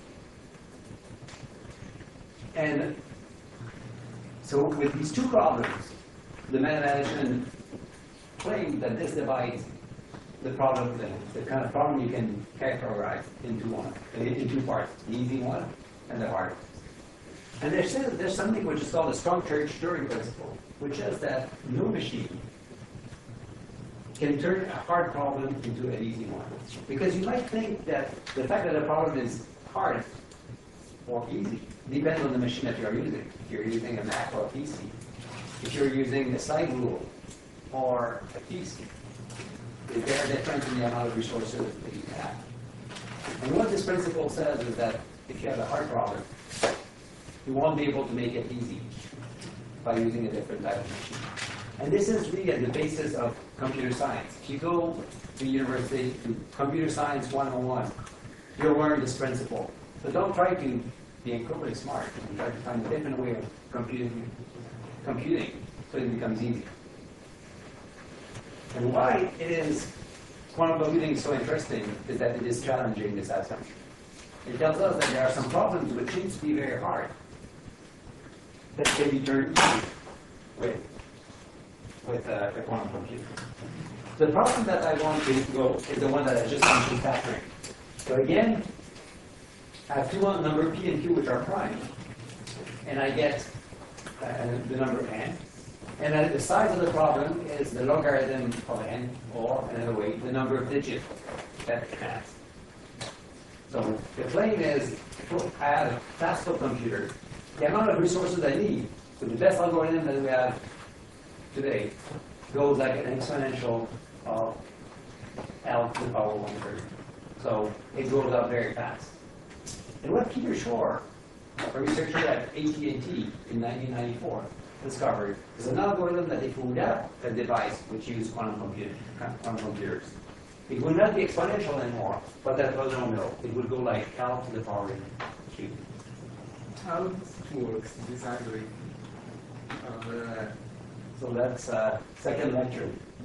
And so with these two problems, the mathematician claimed that this divides the problem, the kind of problem you can characterize into two parts, the easy one and the hard one. And there's something which is called the strong Church-Turing principle, which is that no machine can turn a hard problem into an easy one. Because you might think that the fact that a problem is hard or easy depends on the machine that you're using. If you're using a Mac or a PC, if you're using a side rule or a PC, there are difference in the amount of resources that you have. And what this principle says is that if you have a hard problem, you won't be able to make it easy by using a different type of machine. And this is really at the basis of computer science. If you go to university, to computer science 101, you'll learn this principle. So don't try to be incredibly smart and try to find a different way of computing so it becomes easy. And why quantum computing is so interesting is that it is challenging this assumption. It tells us that there are some problems which seem to be very hard that can be turned easy with a quantum computer. The problem that I want to go is the one that I just mentioned, factoring. So again, I have two number p and q which are prime, and I get the number n. And then the size of the problem is the logarithm of n, or another way, the number of digits that it has. So the claim is, I have a classical computer. The amount of resources I need with the best algorithm that we have today goes like an exponential of L to the power 1/3. So it goes up very fast. And what Peter Shor, a researcher at AT&T in 1994, discovered is an algorithm that if we would have a device which used quantum computers, it would not be exponential anymore, but that polynomial. It would go like L to the power q. how it works, this algorithm. So that's second lecture.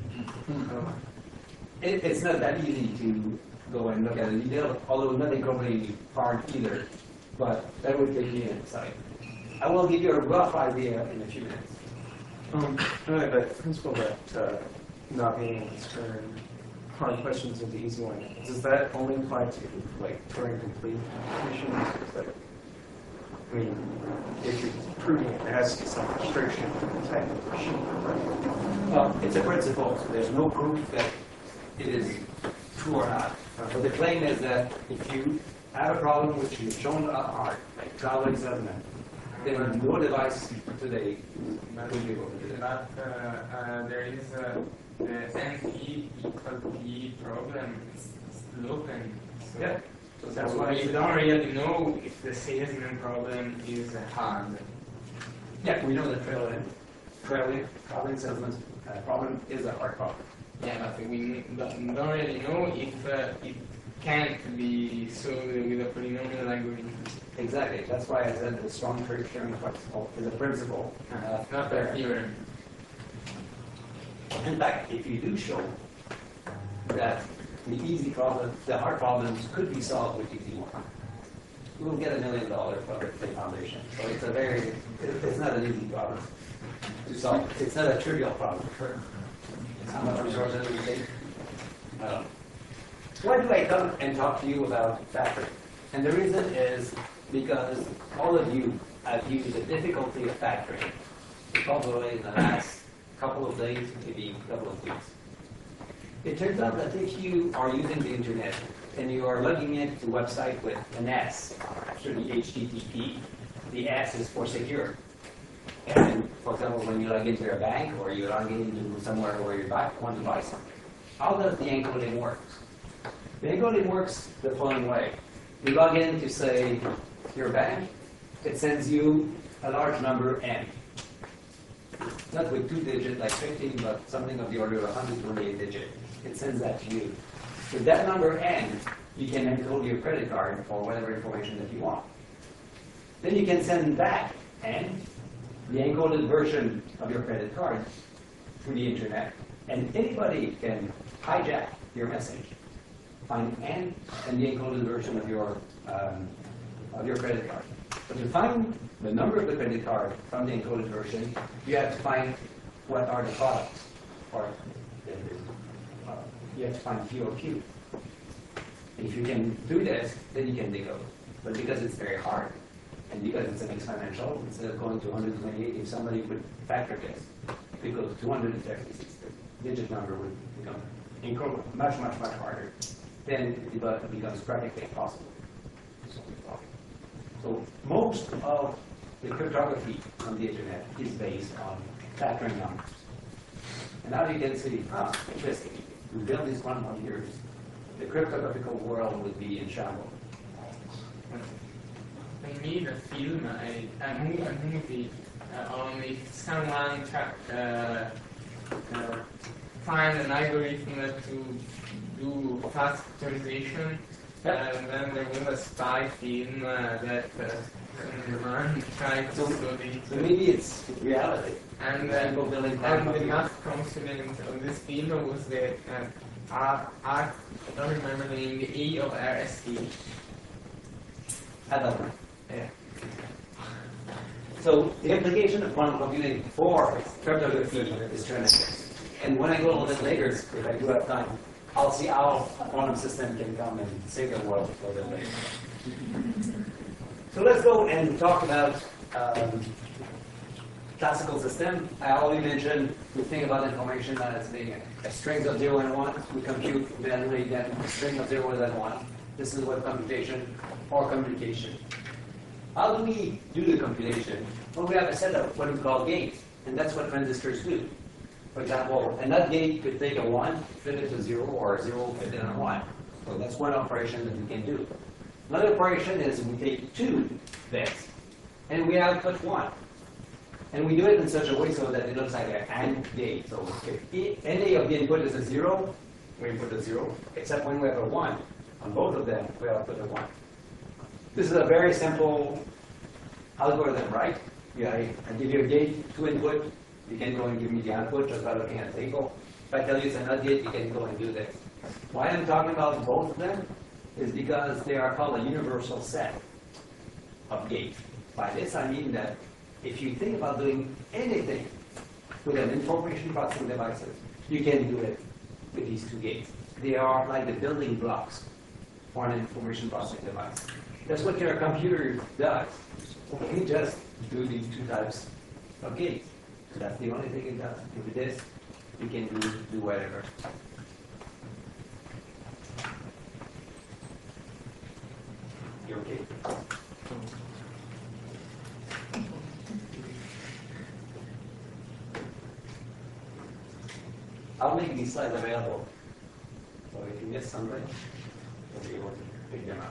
It's not that easy to go and look at the detail, although not incredibly hard either. But that would take me an insight. I will give you a rough idea in a few minutes. The principle that not being able to turn hard questions into easy ones, does that only apply to like Turing complete machines? I mean, if you're proving it has some restriction type of machine, right? Well, it's a principle, so there's no proof that it is true or not. But the claim is that if you have a problem which you've shown hard, like traveling settlement, then no device today will be able to do that. But there is the NP equal P problem is sloping. So Yeah. So that's that's why why we don't really know if the salesman problem is hard. yeah, we know that traveling settlement problem is a hard problem. Yeah, but we don't really know if it can't be solved with a polynomial algorithm. Exactly. That's why I said the strong sharing principle is a principle. Not a theorem. In fact, if you do show that the easy problem, the hard problems could be solved with easy one, you will get $1 million from the foundation. So it's not an easy problem to solve. It's not a trivial problem. How much resources we take? Why do I come and talk to you about factoring? And the reason is because all of you have used the difficulty of factoring probably in the last couple of days, maybe a couple of weeks. It turns out that if you are using the internet and you are logging into a website with an S, through the HTTP, the S is for secure. And for example, when you log into a bank or you log into somewhere where you want to buy something, how does the encoding work? The encoding works the following way. You log in to, say, your bank, it sends you a large number N. Not with 2 digits like 15, but something of the order of 128 digits. It sends that to you. With that number N, you can encode your credit card or whatever information that you want. Then you can send back N, the encoded version of your credit card, through the internet, and anybody can hijack your message, find N and the encoded version of your credit card. But to find the number of the credit card from the encoded version, you have to find what are the products, or you have to find P or Q. If you can do this, then you can decode. But because it's very hard, and because it's an exponential, instead of going to 128, if somebody would factor this, if it goes to 256, the digit number would become much, much, much harder. Then it becomes practically impossible. So most of the cryptography on the internet is based on factoring numbers. And now you can see, interesting. We build these 1 years, the cryptographical world would be in shambles. I made a film, a movie on if someone find an algorithm to do fast factorization, and then there was a spy film that the man tried to study. So maybe it's reality. And the math component of this film was the I don't remember the name, the A of RST. Adam. Yeah. So the implication of quantum computing for cryptography is tremendous. And when I go a little bit later, if I do have time, I'll see how a quantum system can come and save the world a little bit later. So let's go and talk about classical system. I already mentioned we think about information as being a strings of 0 and 1. We compute manually then a string of 0 and 1. This is what computation or communication. How do we do the computation? Well, we have a set of what we call gates, and that's what transistors do. For example, a NOT gate could take a 1, fit it to 0, or a 0, fit it on a 1. So that's one operation that we can do. Another operation is we take 2 bits, and we output 1. And we do it in such a way so that it looks like an AND gate. So if any of the input is a 0, we input a 0, except when we have a 1. On both of them, we output a 1. This is a very simple algorithm, right? Yeah, I give you a gate, 2 input, you can go and give me the output just by looking at the table. If I tell you it's a NOT gate, you can go and do this. Why I'm talking about both of them is because they are called a universal set of gates. By this I mean that if you think about doing anything with an information processing devices, you can do it with these 2 gates. They are like the building blocks for an information processing device. That's what your computer does. we just do these two types of gates. So that's the only thing it does. With this, we can do whatever. You okay? I'll make these slides available. So if you miss something, you'll be able to pick them up.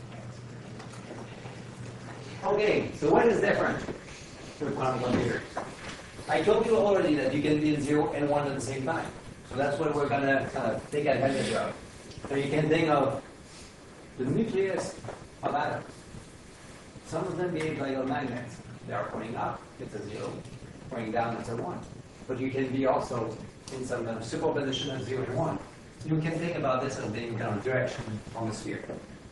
Okay, so what is different with quantum computers? I told you already that you can be in 0 and 1 at the same time. So that's what we're going to kind of take advantage of. So you can think of the nucleus of atoms. Some of them behave like magnets. They are pointing up, it's a 0. Pointing down, it's a 1. But you can be also in some kind of superposition of 0 and 1. You can think about this as being kind of direction on the sphere.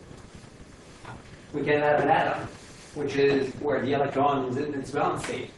We can have an atom, which is where the electron is in its ground state,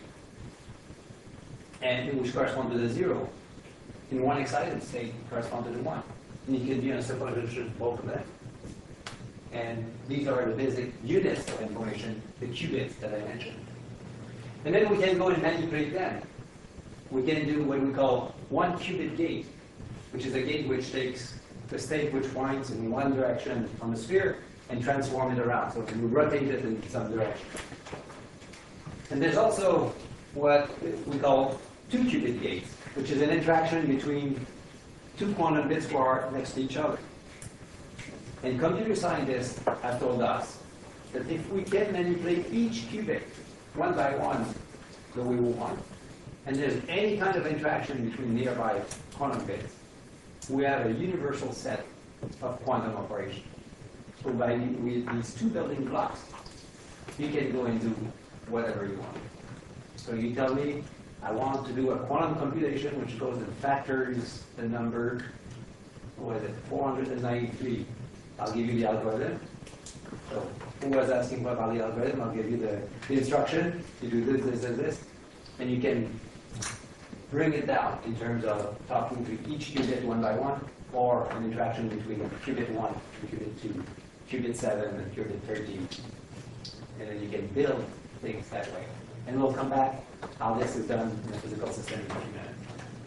and which corresponds to the 0. In one excited state, correspond to the 1. And you can be in a superposition of both of them. And these are the basic units of information, the qubits that I mentioned. And then we can go and manipulate them. We can do what we call one qubit gate, which is a gate which takes the state which points in one direction on the sphere and transform it around. So we rotate it in some direction. And there's also what we call two qubit gates, which is an interaction between two quantum bits which are next to each other. And computer scientists have told us that if we can manipulate each qubit one by one the way we want, and there's any kind of interaction between nearby quantum bits, we have a universal set of quantum operations. So with these two building blocks, you can go and do whatever you want. So you tell me, I want to do a quantum computation which goes and factors the number, what is it, 493. I'll give you the algorithm. So who was asking about the algorithm? I'll give you the instruction. You do this, and you can bring it down in terms of talking to each qubit one by one, or an interaction between qubit 1 and qubit 2, qubit 7 and qubit 13. And then you can build things that way. And we'll come back how this is done in the physical system in a few minutes.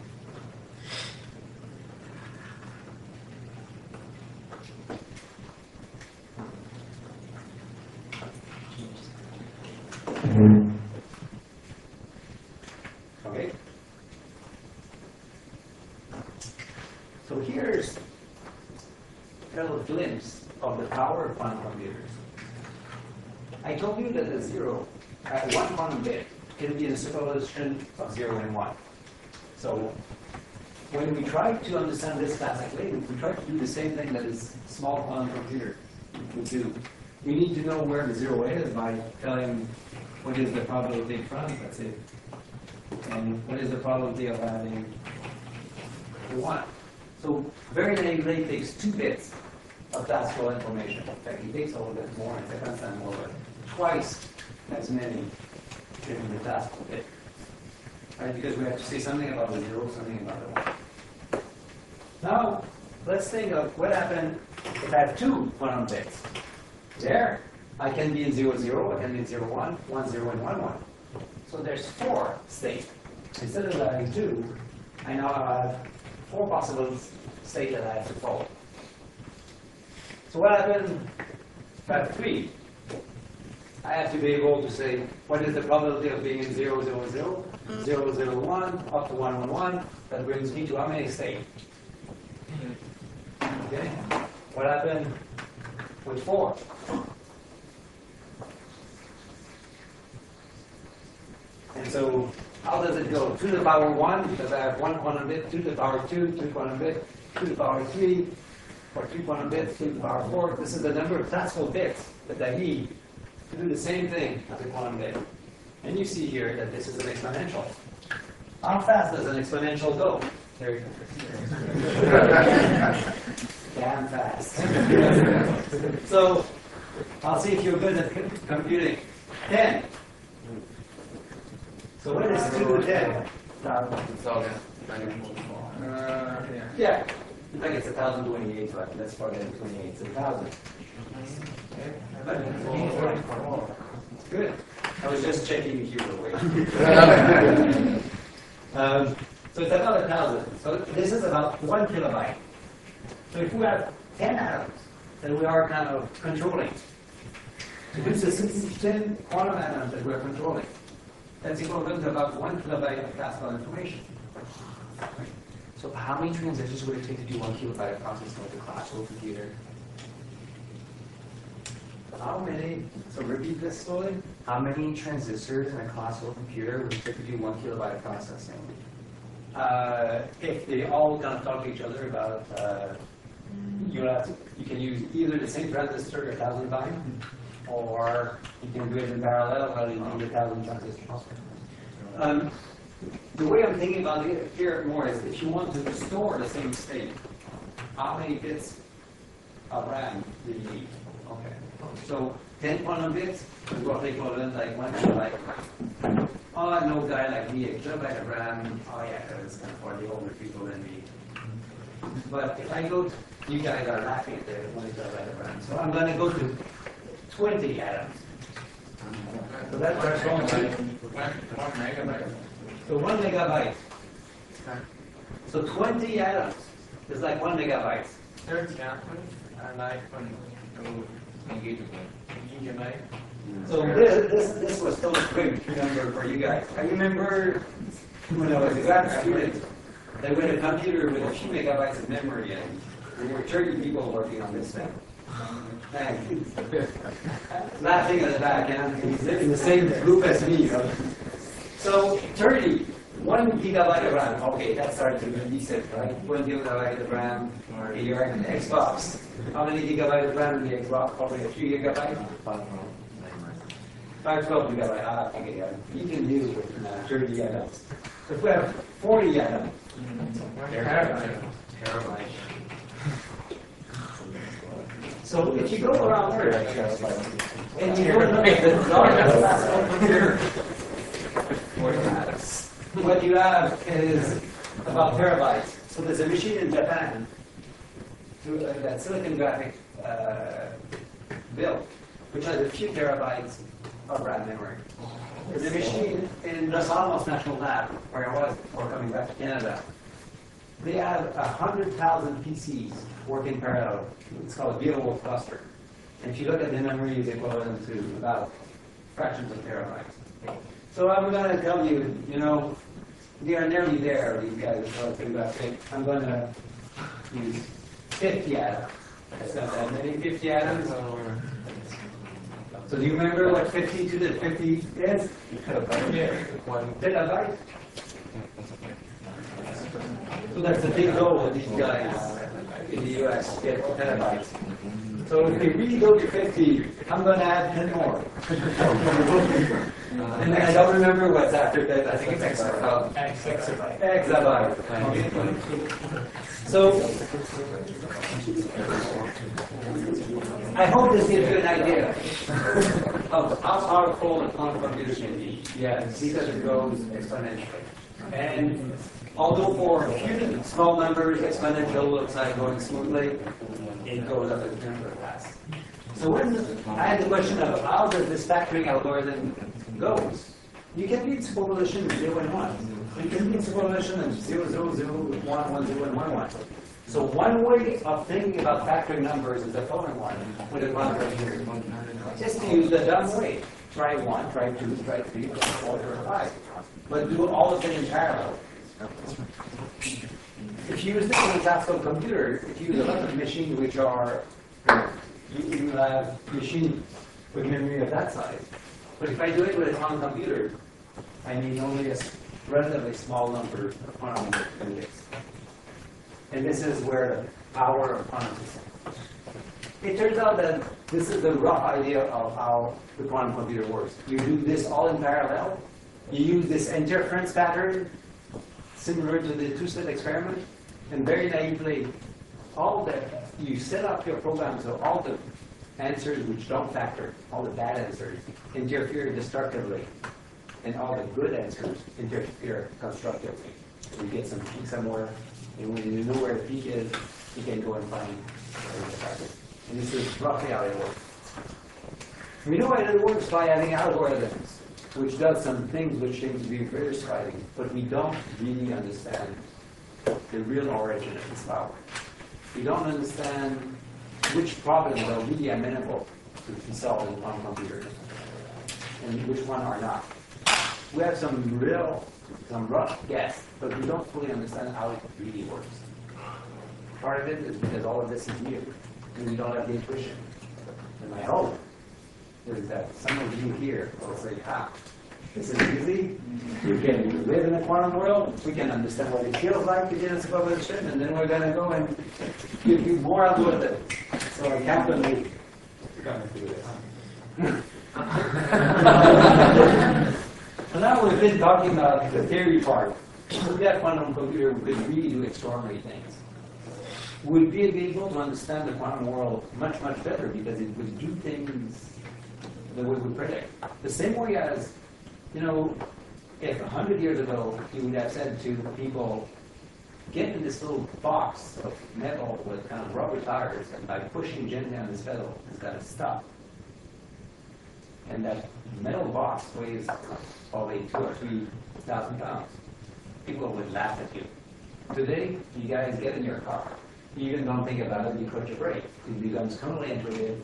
Okay. So here's a little glimpse of the power of quantum computers. I told you that the 0 at one quantum bit can be in a superposition of 0 and 1. So when we try to understand this classically, we try to do the same thing that is small quantum computer would do. We need to know where the 0 is by telling what is the probability in front, that's it. And what is the probability of having 1. So very naively, it takes 2 bits of classical information. In fact, it takes a little bit more, it depends on more, but twice as many in the classical bit. Right? Because we have to say something about the 0, something about the 1. Now, let's think of what happened if I have 2 quantum bits. There, I can be in 0, 0, I can be in 0, 1, 1, 0, and 1, 1. So there's 4 states. Instead of having 2, I now have 4 possible states that I have to follow. So what happens if I have 3? I have to be able to say, what is the probability of being in 0, 0, 0, 0, 0, 1, up to 1, 1, 1? That brings me to how many states? Okay. What happened with 4? And so, how does it go? 2 to the power 1, because I have 1 quantum bit, 2 to the power 2, 2 quantum bit, 2 to the power 3, or 3 quantum bits, 2 to the power 4. This is the number of classical bits that I need to do the same thing as a quantum bit. And you see here that this is an exponential. How fast does an exponential go? Very damn fast. So, I'll see if you're good at computing. 10. So what is 2 to 10? Yeah. In fact, it's 1,028, but let's forget 28. It's 1,000. Good. I was just checking if you were awake. So it's about 1,000. So this is about 1 kilobyte. So if we have 10 atoms, then we are kind of controlling. So this is 10 quantum atoms that we're controlling. That's equivalent to about 1 kilobyte of classical information. So how many transistors would it take to do 1 kilobyte of processing with a classical computer? How many? So repeat this slowly. How many transistors in a classical computer would it take to do 1 kilobyte of processing? If they all kind of talk to each other about, you can use either the same transistor 1,000 times, or you can do it in parallel while you need 1,000 transistors. The way I'm thinking about it here more is if you want to store the same state, how many bits of RAM do you need? Okay. So 10 quantum bits is roughly equivalent like 1 kilobyte. Oh, I know a guy like me, a kilobyte of RAM. Oh yeah, that's kind of for the older people than me. But if I go to, you guys are laughing at the 1 kilobyte of RAM. So I'm going to go to 20 atoms. So that corresponds to 1 megabyte. so 1 megabyte. So 20 atoms is like 1 megabyte. 30 atoms are like 1 gigabyte. So this was still a quick number for you guys. I remember when I was a grad student, they had a computer with a few megabytes of memory, and there were 30 people working on this thing. And laughing at the back, and he's in the same group as me. So 30, 1 gigabyte of RAM. Okay, that started to be decent, right? 1 gigabyte of RAM. Okay, you're in the Xbox. How many gigabytes of RAM in the Xbox? Probably a few gigabytes. 512 gigabyte. Ah, okay, you can deal with 30 atoms. So if we have 40 atoms, Terabyte. so if you go around Earth and you go look at the largest classical computer, what you have is about terabytes. So there's a machine in Japan that Silicon Graphics built, which has a few terabytes of RAM memory. There's a machine in Los Alamos National Lab, where I was before coming back to Canada. They have 100,000 PCs working parallel. It's called a Beetlewolf cluster. And if you look at the memory, it's equivalent to about fractions of terabytes. So I'm going to tell you, they are nearly there, these guys. I'm going to use 50 atoms. That's not that many, 50 atoms. So do you remember what 50 to the 50 is? Petabyte? So that's the big goal of these guys in the US, get petabytes. So if they really go to 50, I'm going to add 10 more. And then I don't remember what's after that. I think it's exabyte. Exabyte. So I hope this gives you an idea of how powerful a quantum computer can be. Yeah, because it grows exponentially. And although for a few small numbers, exponential looks like going smoothly, it goes up in terms of fast. So when I had the question of how does this factoring algorithm goes, you can read superposition of 0 and 1. You can read superposition of 0, 0, 0, 1, 1, 0, and 1, 1. So one way of thinking about factoring numbers is the following one with a quantum computer. Just to use the dumb way. Try 1, try 2, try 3, try 4, try 5. But do all of them in parallel. If you use this in a classical computer, if you use a lot of machines which are, you have machines with memory of that size. But if I do it with a quantum computer, I need only a relatively small number of quantum qubits. And this is where the power of quantum is. It turns out that this is the rough idea of how the quantum computer works. You do this all in parallel. You use this interference pattern, similar to the two-slit experiment, and very naively, you set up your program so all the answers which don't factor, all the bad answers, interfere destructively, and all the good answers interfere constructively. You get some peak somewhere, and when you know where the peak is, you can go and find the target. And this is roughly how it works. We know how it works by having algorithms. which does some things which seem to be very striking, but we don't really understand the real origin of this power. We don't understand which problems are really amenable to be solved in quantum computers and which one are not. We have some rough guess, but we don't fully understand how it really works. Part of it is because all of this is new, and we don't have the intuition. And my hope is that some of you here will say, this is easy. You can live in a quantum world. We can understand what it feels like to get a superposition, and then we're going to go and give you more out of it. So I can't believe you're going to do this. So now we've been talking about the theory part. If that quantum computer could really do extraordinary things, would be able to understand the quantum world much, much better because it would do things the way we predict. The same way as, if 100 years ago you would have said to people, get in this little box of metal with kind of rubber tires, and by pushing gently on this pedal, it's going to stop. And that metal box weighs probably 2,000 or 3,000 pounds. People would laugh at you. Today, you guys get in your car. You even don't think about it, you put your brake. It becomes totally intuitive.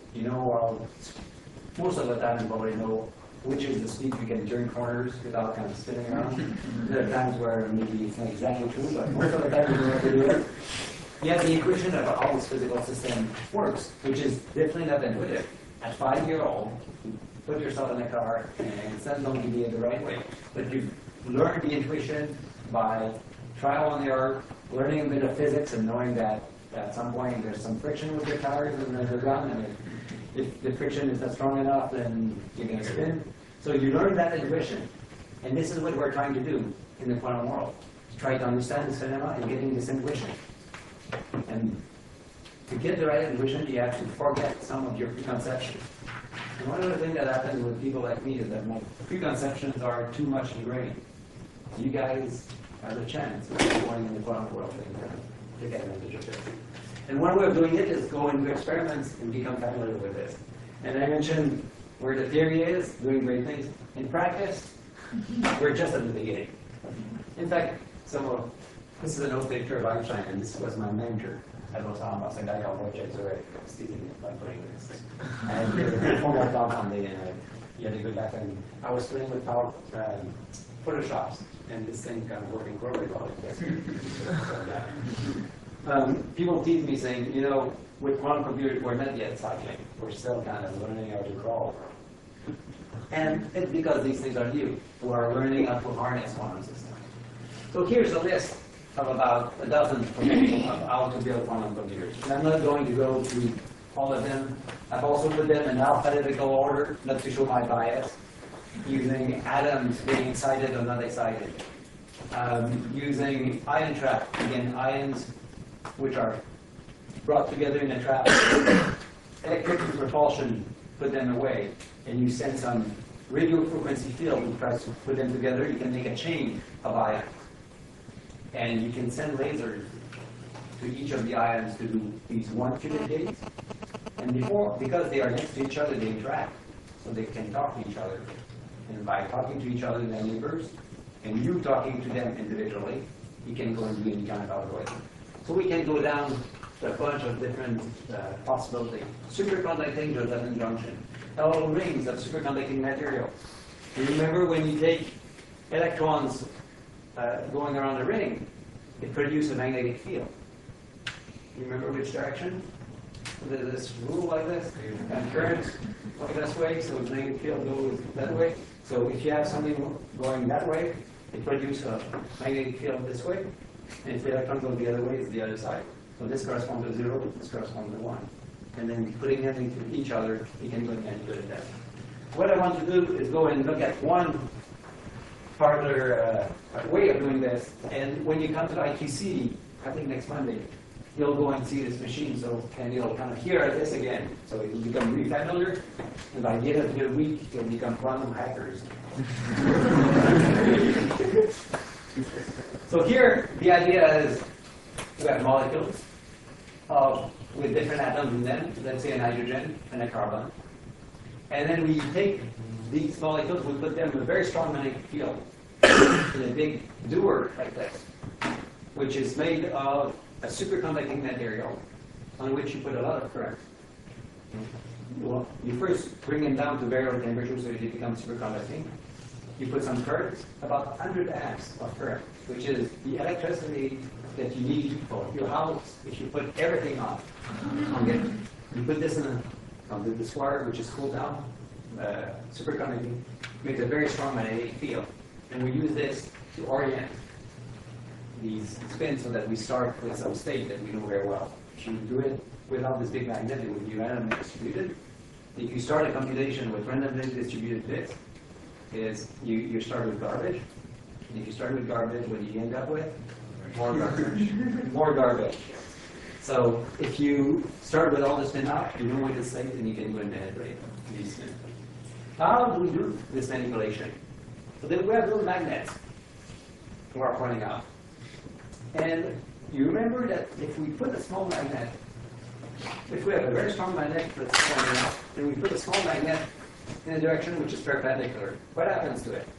Most of the time you probably know which is the speed you can turn corners without kind of spinning around. There are times where maybe it's not exactly true, but most of the time you know what to do. You have the intuition of how this physical system works, which is definitely not intuitive. At 5-year-old, you put yourself in a car and it's not going to be the right way. But you've learned the intuition by trial and error, learning a bit of physics and knowing that at some point there's some friction with your tires and they're gone. And if the friction is not strong enough, then you're going to spin. So you learn that intuition. And this is what we're trying to do in the quantum world. Try to understand this phenomena and getting this intuition. And to get the right intuition, you have to forget some of your preconceptions. And one of the things that happens with people like me is that my preconceptions are too much ingrained. You guys have a chance of going in the quantum world and take advantage of it. And one way of doing it is go into experiments and become familiar with this. And I mentioned where the theory is, doing great things. In practice, we're just at the beginning. In fact, this is an old picture of Einstein, and this was my mentor at Los Alamos, a guy called Wojciech Zurek, stealing it by putting this. And he performed our talk one day, and he had a good laugh, and I was playing with Photoshops, and this thing kind of worked incredibly well. People tease me saying, with quantum computers, we're not yet cycling. We're still kind of learning how to crawl. And it's because these things are new. We are learning how to harness quantum systems. So here's a list of about a dozen proposals of how to build quantum computers. And I'm not going to go through all of them. I've also put them in alphabetical order, not to show my bias, using atoms being excited or not excited. Using ion trap, again, ions which are brought together in a trap. Electric propulsion, put them away, and you send some radio frequency field and try to put them together. You can make a chain of ions. And you can send lasers to each of the ions to do these 1 qubit gates. And because they are next to each other, they interact. So they can talk to each other. And by talking to each other, they're neighbors. And you talking to them individually, you can go and do any kind of algorithm. So we can go down to a bunch of different possibilities. Superconducting Josephson junction. All rings of superconducting material. You remember when you take electrons going around a ring, it produces a magnetic field. You remember which direction? There's this rule like this, and current going this way, so the magnetic field goes that way. So if you have something going that way, it produces a magnetic field this way, and if the electron goes the other way, it's the other side. So this corresponds to 0, this corresponds to 1. And then putting them into each other, you can go and do that. What I want to do is go and look at one further way of doing this. And when you come to the IQC, I think next Monday, you'll go and see this machine, and you'll kind of hear this again. So it will become really familiar, and by the end of the week, you'll become quantum hackers. So here, the idea is we have molecules with different atoms in them, let's say a nitrogen and a carbon. And then we take these molecules, we put them in a very strong magnetic field in a big Dewar like this, which is made of a superconducting material on which you put a lot of current. Well, you first bring them down to very low temperature so they become superconducting. You put some current, about 100 amps of current, which is the electricity that you need for your house if you put everything on. Okay? You put this on this wire, which is cooled down, superconducting, makes a very strong magnetic field. And we use this to orient these spins so that we start with some state that we know very well. If you do it without this big magnet, it would be randomly distributed. If you start a computation with randomly distributed bits, you start with garbage. And if you start with garbage, what do you end up with? More garbage. More garbage. So if you start with all the spin up, you know what it's like, and you can go and manipulate these spins. How do we do this manipulation? So then we have little magnets who are pointing out. And you remember that if we put a small magnet, if we have a very strong magnet that's pointing out, then we put a small magnet in a direction which is perpendicular. What happens to it?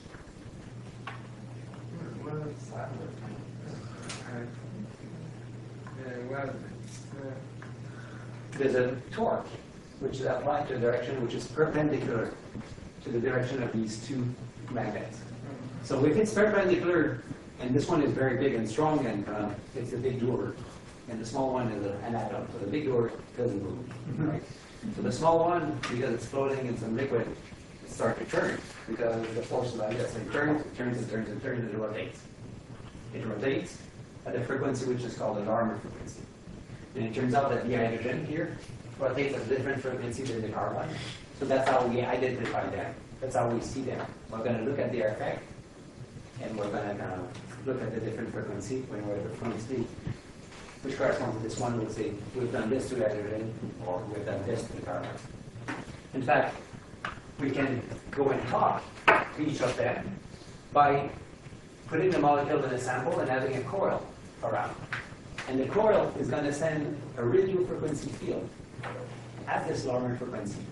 There's a torque which is applied to a direction which is perpendicular to the direction of these two magnets. So if it's perpendicular, and this one is very big and strong, and it's a big Dewar, and the small one is an atom, so the big Dewar doesn't move. Right? So the small one, because it's floating in some liquid, starts to turn because the force is like this. It turns, it turns, it turns, it turns, and it rotates. It rotates at a frequency which is called the Larmor frequency. And it turns out that the hydrogen here rotates at a different frequency than the carbon. So that's how we identify them. That's how we see them. We're going to look at their effect, and we're going to look at the different frequency when we're at the frequency, which corresponds to this one. We'll say we've done this to the hydrogen, or we've done this to the carbon. In fact, we can go and talk to each of them by putting the molecule in a sample and having a coil around. And the coil is going to send a radio frequency field at this Larmor frequency.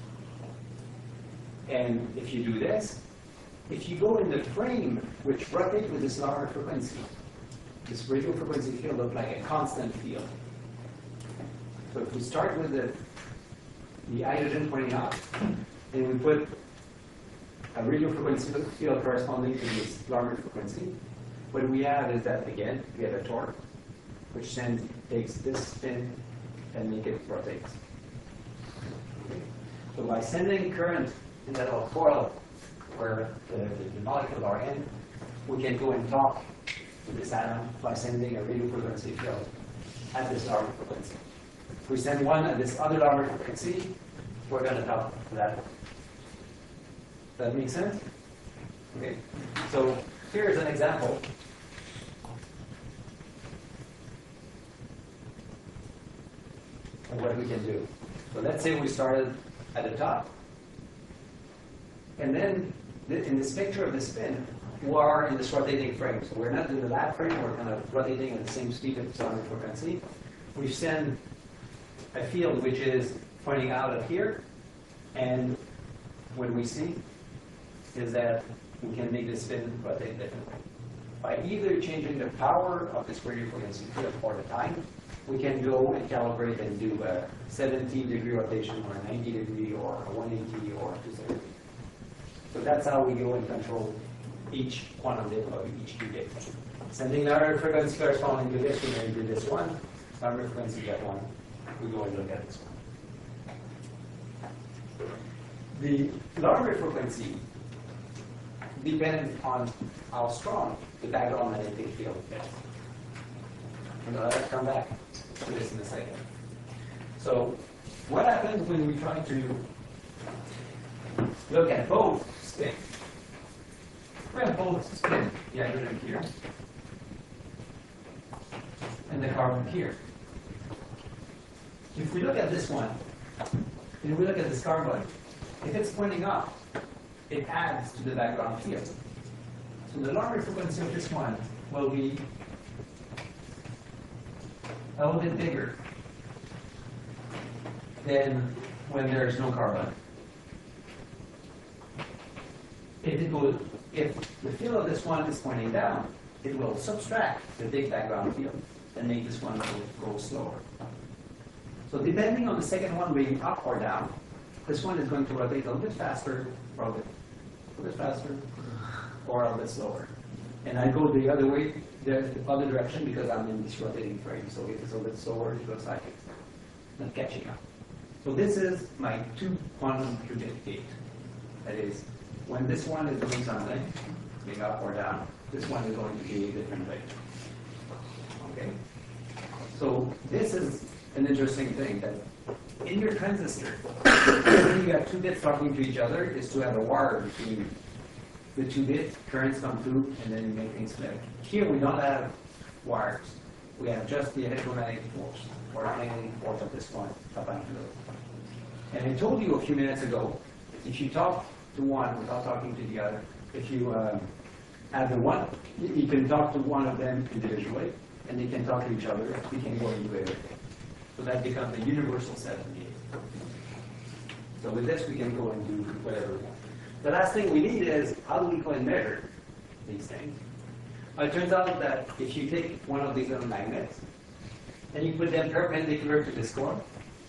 And if you do this, if you go in the frame which rotates with this Larmor frequency, this radio frequency field looks like a constant field. So if we start with the hydrogen pointing up, and we put a radio frequency field corresponding to this Larmor frequency, what we have is that, again, we have a torque, which then takes this spin and make it rotate. Okay. So by sending current in that little coil where the molecules are in, we can go and talk to this atom by sending a radio frequency field at this Larmor frequency. If we send one at this other Larmor frequency, we're going to talk to that. Does that make sense? Okay. So here's an example. Of what we can do. So let's say we started at the top. And then in this picture of the spin, we are in this rotating frame. So we're not in the lab frame, we're kind of rotating at the same speed as the Larmor frequency. We send a field which is pointing out of here. And what we see is that we can make the spin rotate differently. By either changing the power of this radio frequency field or the time, we can go and calibrate and do a 70-degree rotation or a 90-degree or a 180 or a 270. So that's how we go and control each quantum bit of each qubit. Sending the Larmor frequency corresponding to this, we maybe do this one. Larmor frequency that one. We go and look at this one. The Larmor frequency depends on how strong the background magnetic field is. And I'll come back to this in a second. So what happens when we try to look at both spins? We have both spin, the hydrogen here, and the carbon here. If we look at this one, and we look at this carbon, if it's pointing up, it adds to the background field. So the Larmor frequency of this one will be a little bit bigger than when there's no carbon. if the field of this one is pointing down, it will subtract the big background field and make this one go slower. So depending on the second one being up or down, this one is going to rotate a little bit faster, or a little bit faster, or a little bit slower. And I go the other way, the other direction, because I'm in this rotating frame. So if it's a little bit slower, it looks like it's not catching up. So this is my 2 quantum qubit gate. That is, when this one is doing something, being up or down, this one is going to be a different way. Okay? So this is an interesting thing, that in your transistor, when you have 2 bits talking to each other, is to have a wire between the 2 bits, currents come through, and then you make things flip. Here we don't have wires. We have just the electromagnetic force, or magnetic force at this point, up and through. And I told you a few minutes ago, if you talk to one without talking to the other, if you have the one, you can talk to one of them individually, and they can talk to each other, we can go into everything. So that becomes a universal set of gates. So with this, we can go and do whatever we want. The last thing we need is, how do we go and measure these things? It turns out that if you take one of these little magnets, and you put them perpendicular to this core,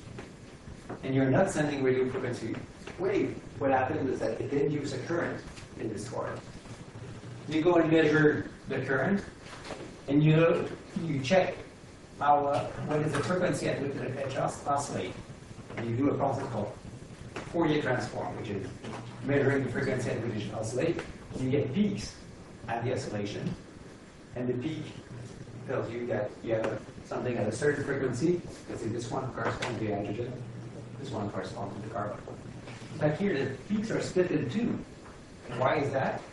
and you're not sending radio frequency wave, what happens is that it induces a current in this core. You go and measure the current, and you check what is the frequency at which it oscillates. And you do a process called Fourier transform, which is measuring the frequency at which it oscillates. You get peaks at the oscillation, and the peak tells you that you have something at a certain frequency. Let's say this one corresponds to the hydrogen, this one corresponds to the carbon. In fact, here the peaks are split in 2. Why is that?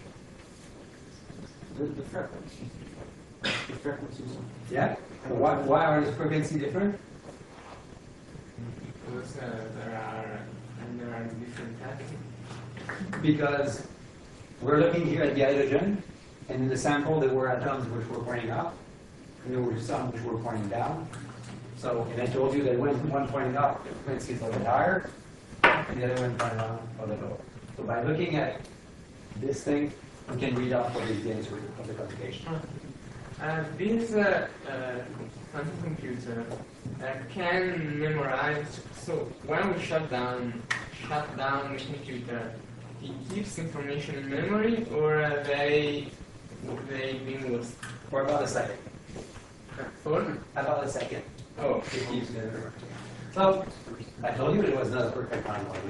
The frequency. The frequencies. Yeah? And why are the frequencies different? Because there are different types. Because we're looking here at the hydrogen, and in the sample there were atoms which were pointing up, and there were some which were pointing down. So, and I told you that when one pointing up, the frequency is a little bit higher, and the other one pointing down a little lower. So by looking at this thing, we can read out what is the answer of the computation. This quantum computer can memorize. So when we shut down the computer, it keeps information in memory, or they been lost For about a second. for About a second. oh. It keeps the memory. So, I told you it was not a perfect timeline.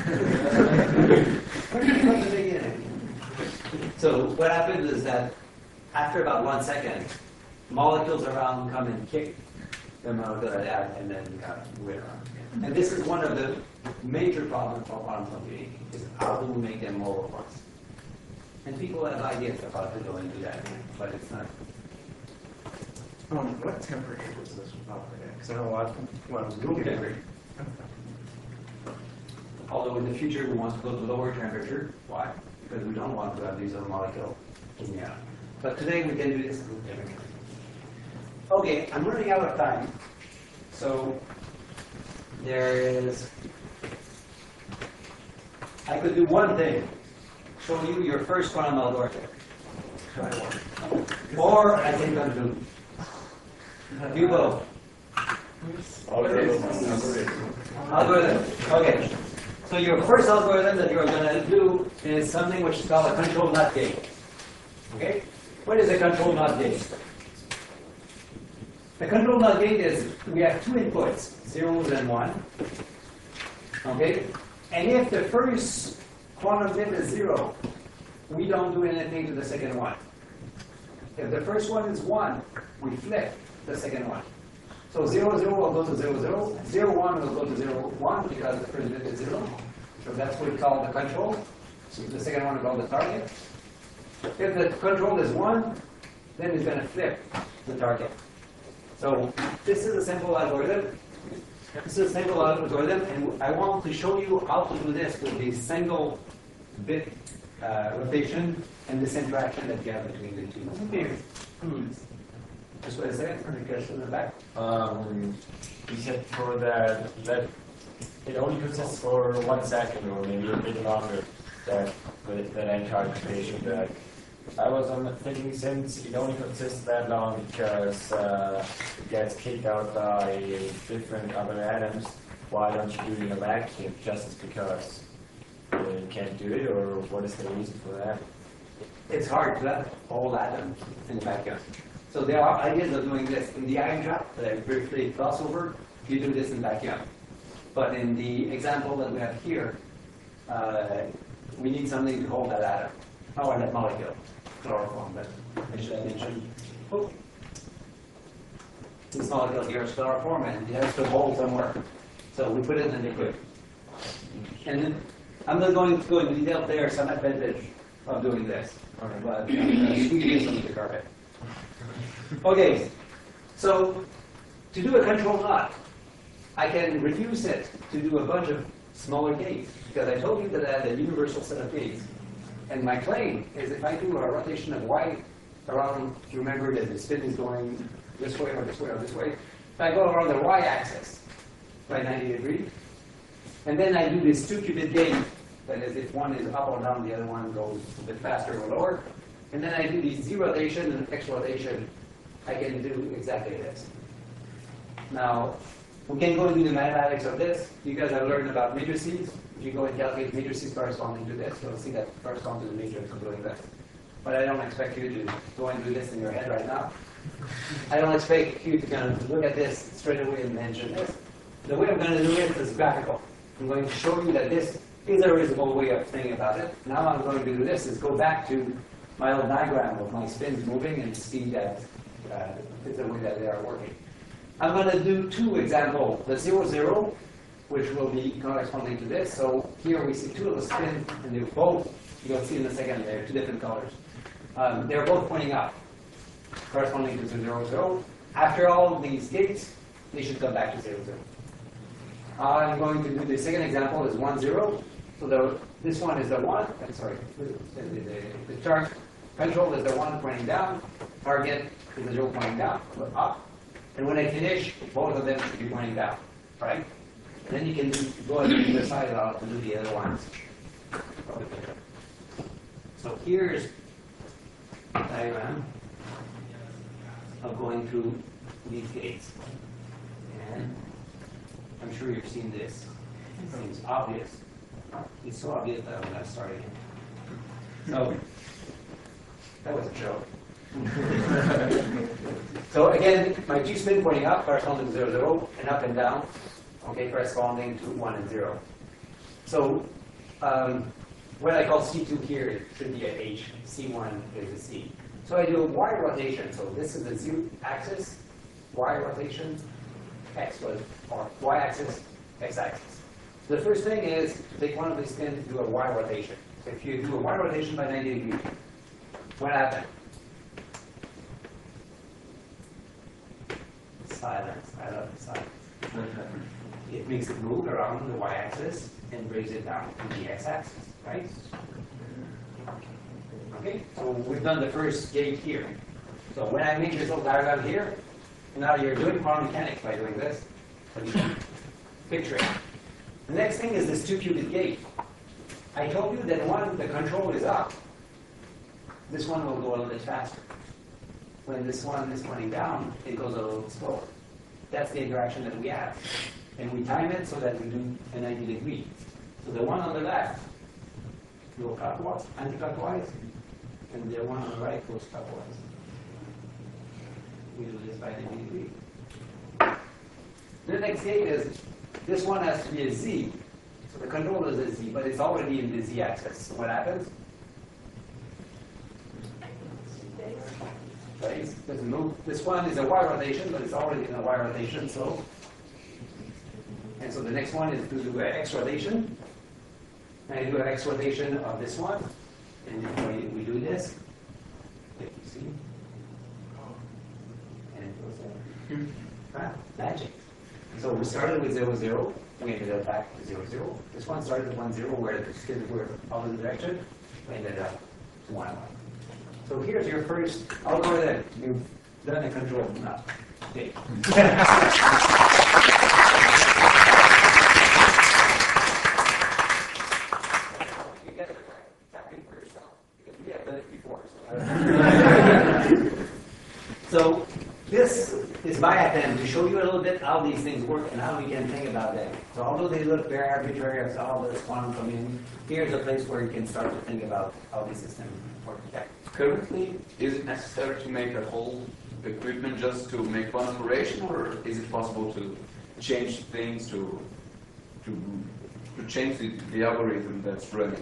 From the beginning. So what happens is that after about 1 second, molecules around come and kick the molecule out, and then move it around. And this is one of the major problems for quantum computing, is how do we make them more robust? And people have ideas about how to go and do that, but it's not. What temperature does this operate at? Because I know a lot of ones will Room get temperature. Although in the future we want to go to lower temperature. Why? Because we don't want to have these other molecules in the atom. But today we can do this at room temperature. Okay, I'm running out of time. So there is, I could do one thing, show you your first quantum algorithm. Or I can do you both. Algorithm. Okay. So your first algorithm that you're going to do is something which is called a control NOT gate. Okay? What is a control NOT gate? The control NOT gate is, we have 2 inputs, 0s and 1. Okay? And if the first quantum bit is 0, we don't do anything to the second one. If the first one is 1, we flip the second one. So 0, 0 will go to 0, 0. 0, 1 will go to 0, 1 because the first bit is 0. So that's what we call the control. So the second one we call the target. If the control is 1, then it's going to flip the target. So this is a simple algorithm. This is a simple algorithm, and I want to show you how to do this with the single bit rotation and this interaction that you have between the two. Okay. Good. Just wait a second, for the question in the back. You said for the it only persists for 1 second or maybe a bit longer, that entire equation back. I was thinking, since it only persists that long because it gets kicked out by different other atoms, why don't you do it in a vacuum? Just because you can't do it, or what is the reason for that? It's hard to have all atoms in the vacuum. So there are ideas of doing this. In the ion trap that I briefly glossed over, you do this in vacuum. But in the example that we have here, we need something to hold that atom, or that molecule, chloroform, but I should have mentioned. Oh. This molecule here is chloroform, and it has to hold somewhere. So we put it in the liquid. And then, I'm not going to go into detail. There are some advantage of doing this, but I'm going to squeeze this into the carpet. Okay, so to do a control knot, I can reduce it to do a bunch of smaller gates, because I told you that I had a universal set of gates. And my claim is if I do a rotation of y around, you remember that the spin is going this way or this way or this way, if I go around the y-axis by 90 degrees, and then I do this 2-qubit gate, that is, if one is up or down, the other one goes a bit faster or lower, and then I do the z rotation and x rotation, I can do exactly this. Now, we can go into the mathematics of this. You guys have learned about matrices. If you go and calculate matrices corresponding to this, you'll see that corresponds to the matrix of doing this. But I don't expect you to go and do this in your head right now. I don't expect you to kind of look at this straight away and mention this. The way I'm going to do it is graphical. I'm going to show you that this is a reasonable way of thinking about it. Now I'm going to do this is go back to my old diagram of my spins moving and see that it's the way that they are working. I'm going to do 2 examples. The 0, 0, which will be corresponding to this. So here we see 2 of the spins, and they're both, you'll see in a second, they're 2 different colors. They're both pointing up, corresponding to 0, 0. After all these gates, they should come back to 0, 0. I'm going to do the second example is 1, 0. So this one is the 1, sorry, the charge control is the 1 pointing down, target is the 0 pointing down, up. And when I finish, both of them should be pointing down, right? And then you can go on the other side out to do the other ones. So here's a diagram of going through these gates. And I'm sure you've seen this. It seems obvious. It's so obvious that I'm going to start again. So, that was a joke. So again, my 2 spin pointing up corresponding to 0, 0, and up and down, okay, corresponding to 1 and 0. So what I call C2 here, it should be a H, C1 is a C. So I do a Y rotation. So this is the Z axis, Y rotation, X was, or Y axis, X axis. The first thing is to take one of these spins and do a Y rotation. So if you do a Y rotation by 90 degrees, what happens? Silence. I love the silence. It makes it move around the y-axis and brings it down to the x-axis, right? Okay, so we've done the first gate here. So when I make this little diagram here, now you're doing quantum mechanics by doing this. Picture it. The next thing is this 2-qubit gate. I told you that when the control is up, this one will go a little bit faster. When this one is pointing down, it goes a little slower. That's the interaction that we have. And we time it so that we do a 90 degree. So the one on the left goes clockwise, anti-clockwise, and the one on the right goes clockwise. We do this by 90 degree. The next gate is, this one has to be a Z. So the control is a Z, but it's already in the Z axis. So what happens? Doesn't move. This one is a Y rotation, but it's already in a Y rotation, so. And so the next one is to do an X rotation. And I do an X rotation of this one. And we do this. If you see. And it goes there. Magic. So we started with 0, 0. We ended up back to 0, 0. This one started with 1, 0, where the spins were opposite direction. We ended up to 1, 1. So here's your first algorithm. You've done a control knot. Okay. them to show you a little bit how these things work and how we can think about them. So although they look very arbitrary, as all this quantum come in, here's a place where you can start to think about how these systems work. Yeah. Currently, is it necessary to make a whole equipment just to make one operation, or is it possible to change things to change the algorithm that's running?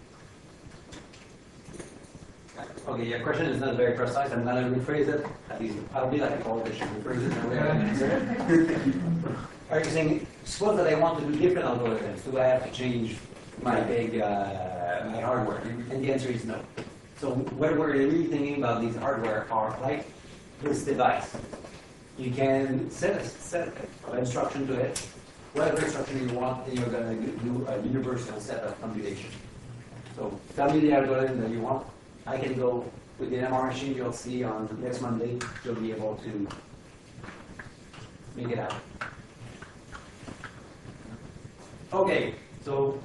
Okay, your question is not very precise. I'm going to rephrase it. At least I'll be like a politician, rephrase it in a way I can answer it. Are you saying, suppose that I want to do different algorithms? Do I have to change my my hardware? And the answer is no. So what we're really thinking about these hardware are like this device. You can set an instruction to it, whatever instruction you want, and you're going to do a universal set of computation. So tell me the algorithm that you want. I can go with the NMR machine. You'll see on next Monday, you'll be able to make it out. Okay, so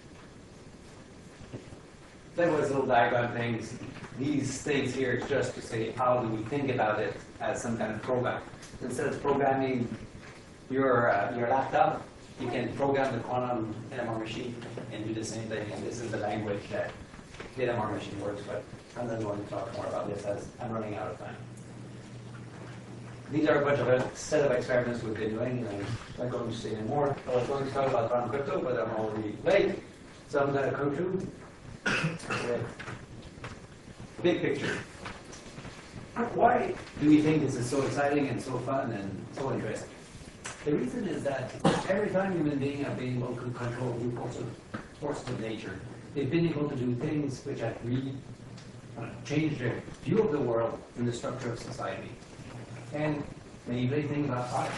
that was a little diagram things. These things here is just to say how do we think about it as some kind of program. Instead of programming your laptop, you can program the quantum NMR machine and do the same thing. And this is the language that the NMR machine works with. I'm not going to talk more about this as I'm running out of time. These are a bunch of a set of experiments we've been doing, and I'm not going to say any more. I was going to talk about quantum crypto, but I'm already late, so I'm going to conclude with big picture. Why do we think this is so exciting and so fun and so interesting? The reason is that every time human beings have been able to control new forces of nature, they've been able to do things which have really changed their view of the world and the structure of society. And maybe think about fire.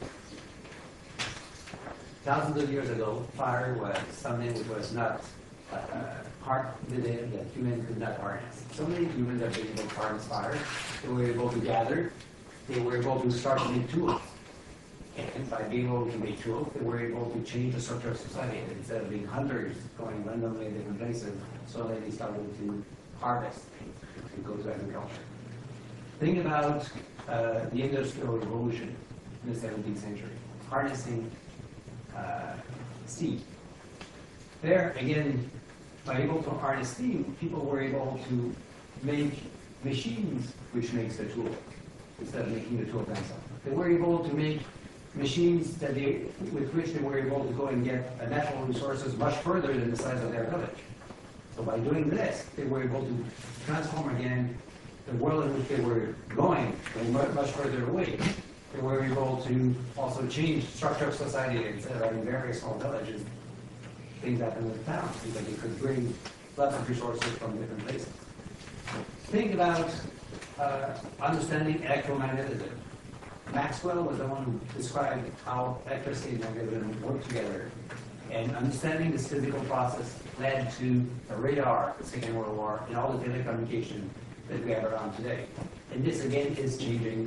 Thousands of years ago, fire was something which was not part within that humans could not harness. So many humans have been able to harness fire. They were able to gather. They were able to start to make tools. And by being able to make tools, they were able to change the structure of society. And instead of being hunters going randomly in different places, so they started to harvest and go to agriculture. Think about the Industrial Revolution in the 17th century, harnessing steam. There, again, by able to harness steam, people were able to make machines which makes the tool, instead of making the tool themselves. They were able to make machines that with which they were able to go and get natural resources much further than the size of their village. So by doing this, they were able to transform again the world in which they were going much further away. They were able to also change the structure of society. Instead of having very small villages, things happened with towns because they could bring lots of resources from different places. Think about understanding electromagnetism. Maxwell was the one who described how electricity and magnetism work together. And understanding this physical process led to the radar, the Second World War, and all the telecommunication that we have around today. And this, again, is changing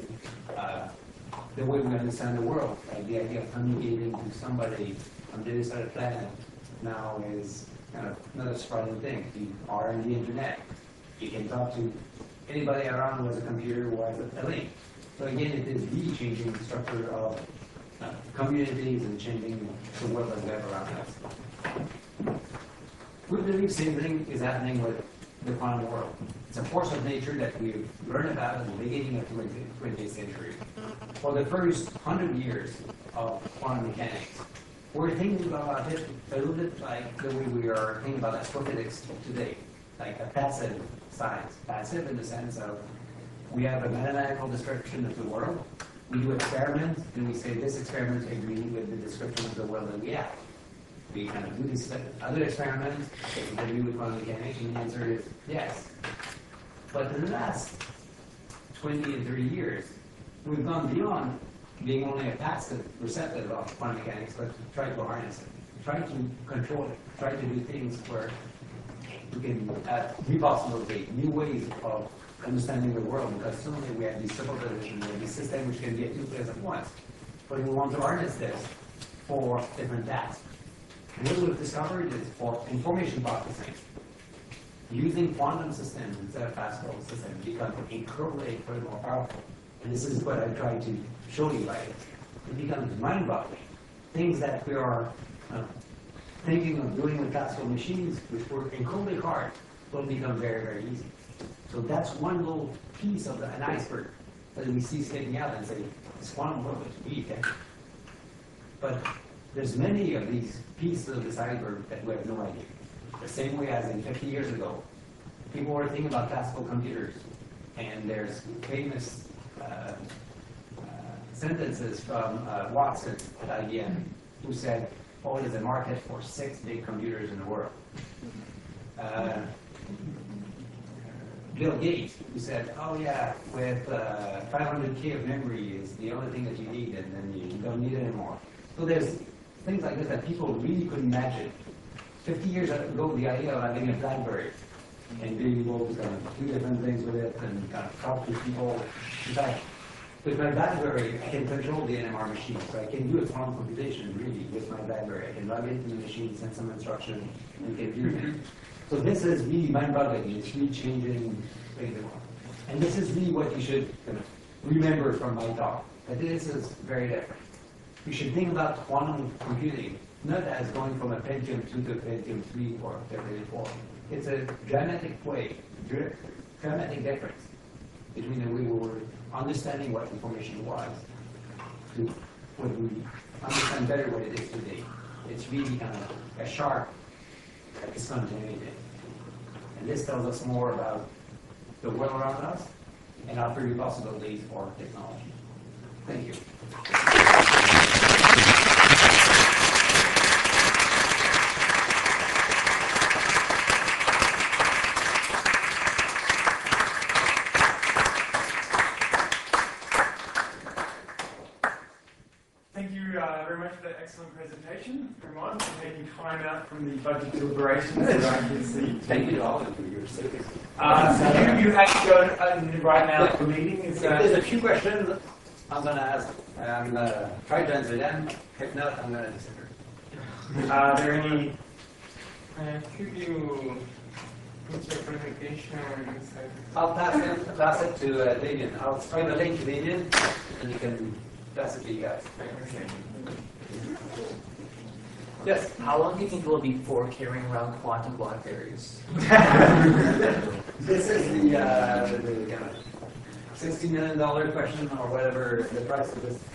the way we understand the world. Like the idea of communicating to somebody on the other side of the planet now is kind of not a surprising thing. You are on the internet. You can talk to anybody around who has a computer who has a link. So again, it is really changing the structure of communities and changing the world that we have around us. We believe the same thing is happening with the quantum world. It's a force of nature that we've learned about in the beginning of the 20th century. For the first 100 years of quantum mechanics, we're thinking about it a little bit like the way we are thinking about astrophysics today, like a passive science. Passive in the sense of we have a mathematical description of the world, we do experiments, and we say this experiment agrees with the description of the world that we have. We kind of do these other experiments, that agree with quantum mechanics, and the answer is yes. But in the last 20 and 30 years, we've gone beyond being only a passive receptive of quantum mechanics, but try to harness it, try to control it, try to do things where we can add new possibilities, new ways of understanding the world, because suddenly we have these superposition, we have these systems which can be at two places at once. But we want to harness this for different tasks. And what we've discovered is for information processing, using quantum systems instead of classical systems becomes incredibly more powerful. And this is what I tried to show you, right? It becomes mind-boggling. Things that we are thinking of doing with classical machines, which were incredibly hard, will become very, very easy. So that's one little piece of an iceberg that we see sticking out and say, this quantum world is weak. But there's many of these pieces of this iceberg that we have no idea. The same way as in 50 years ago, people were thinking about classical computers, and there's famous sentences from Watson at IBM, who said, oh, there's a market for 6 big computers in the world. Bill Gates, who said, oh yeah, with 500K of memory is the only thing that you need, and then you don't need it anymore. So there's things like this that people really couldn't imagine. 50 years ago, the idea of having a BlackBerry and being able to kind of do different things with it and kind of talk to people. In fact, with my BlackBerry, I can control the NMR machine, so I can do a quantum computation really with my BlackBerry. I can log into the machine, send some instruction, and can do things. So this is really mind-boggling. It's really changing the world. And this is really what you should kind of remember from my talk, that this is very different. You should think about quantum computing not as going from a Pentium 2 to a Pentium 3 or Pentium 4. It's a dramatic difference between the way we were understanding what information was to what we understand better what it is today. It's really kind of a sharp discontinuity. And this tells us more about the world around us and our new possibilities for technology. Thank you. Thank you very much for that excellent presentation, Ramon, for taking time out from the budget deliberations that I can see. Thank you to all of you for your service. So you have to go right now to the meeting. If there's a few questions I'm going to ask, I'm going to try to answer them. If not, I'm going to disagree. Are there any? Could you put your presentation inside? I'll pass it to Damien. I'll try the link to Damien, and you can pass it to you guys. Yes? How long do you think it will be for carrying around quantum Blackberries? This is the kind of $60 million question, or whatever the price of this.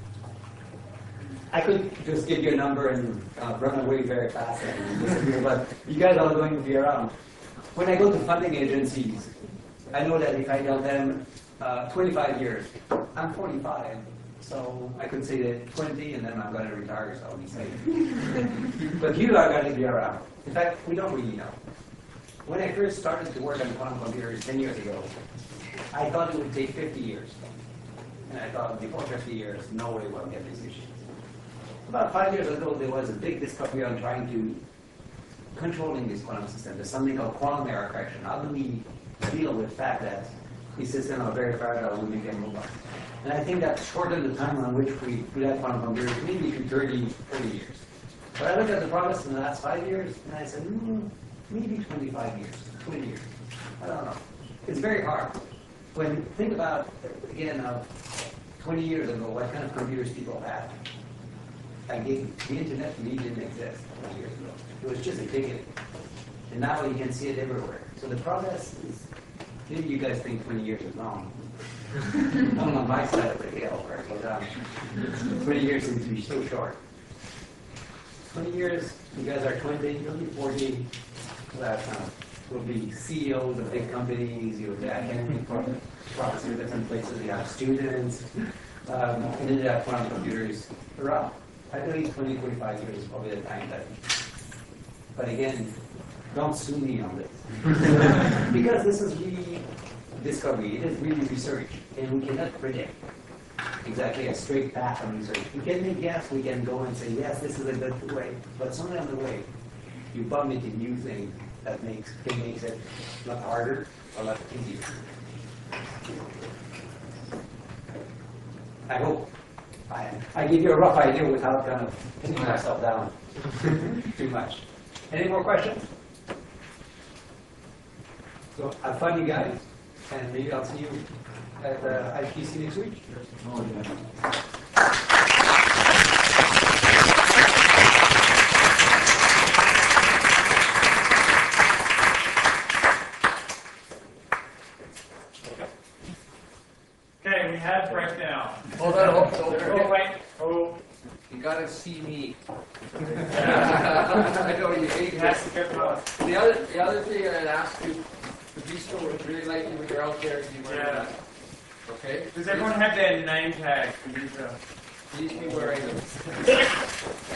I could just give you a number and run away very fast and disappear, but you guys are going to be around. When I go to funding agencies, I know that if I tell them 25 years, I'm 45, so I could say that 20 and then I'm going to retire, so I'll be safe. But you are going to be around. In fact, we don't really know. When I first started to work on quantum computers 10 years ago, I thought it would take 50 years. And I thought before 50 years, no way we'll get these machines. About 5 years ago, there was a big discovery on trying to controlling this quantum system. There's something called quantum error correction. How do we deal with the fact that these systems are very fragile when we make them robust? And I think that shortened the time on which we have quantum computers, maybe to 30 years. But I looked at the progress in the last 5 years, and I said, maybe 25 years, 20 years. I don't know. It's very hard. When think about, again, 20 years ago, what kind of computers people had. The internet really didn't exist 20 years ago. It was just a ticket. And now you can see it everywhere. So the progress is, maybe you guys think 20 years is long. I'm on my side of the scale, but 20 years seems to be so short. 20 years, you guys are 20, you'll be 40. Will be CEOs of big companies, you'll be academic professors in different places, you have students, and then you have quantum computers around. I believe 20, 25 years is probably the time that. But again, don't sue me on this. Because this is really discovery, it is really research, and we cannot predict exactly a straight path on research. We can make guess, we can go and say, yes, this is a good way, but somewhere on the way, you bump into new things that makes it a lot harder or a lot easier. I hope I give you a rough idea without kind of pinning myself down too much. Any more questions? So have fun, you guys, and maybe I'll see you at IPC next week. Okay, we have breakdown. Hold on, hold Oh, wait. Oh, You gotta see me. I know you hate it that. has to go past. The other thing I'd ask you, the bistro would really like you when you're out there, you wear Yeah. that. Okay? Does everyone have their name tag for user? Please be wearing them.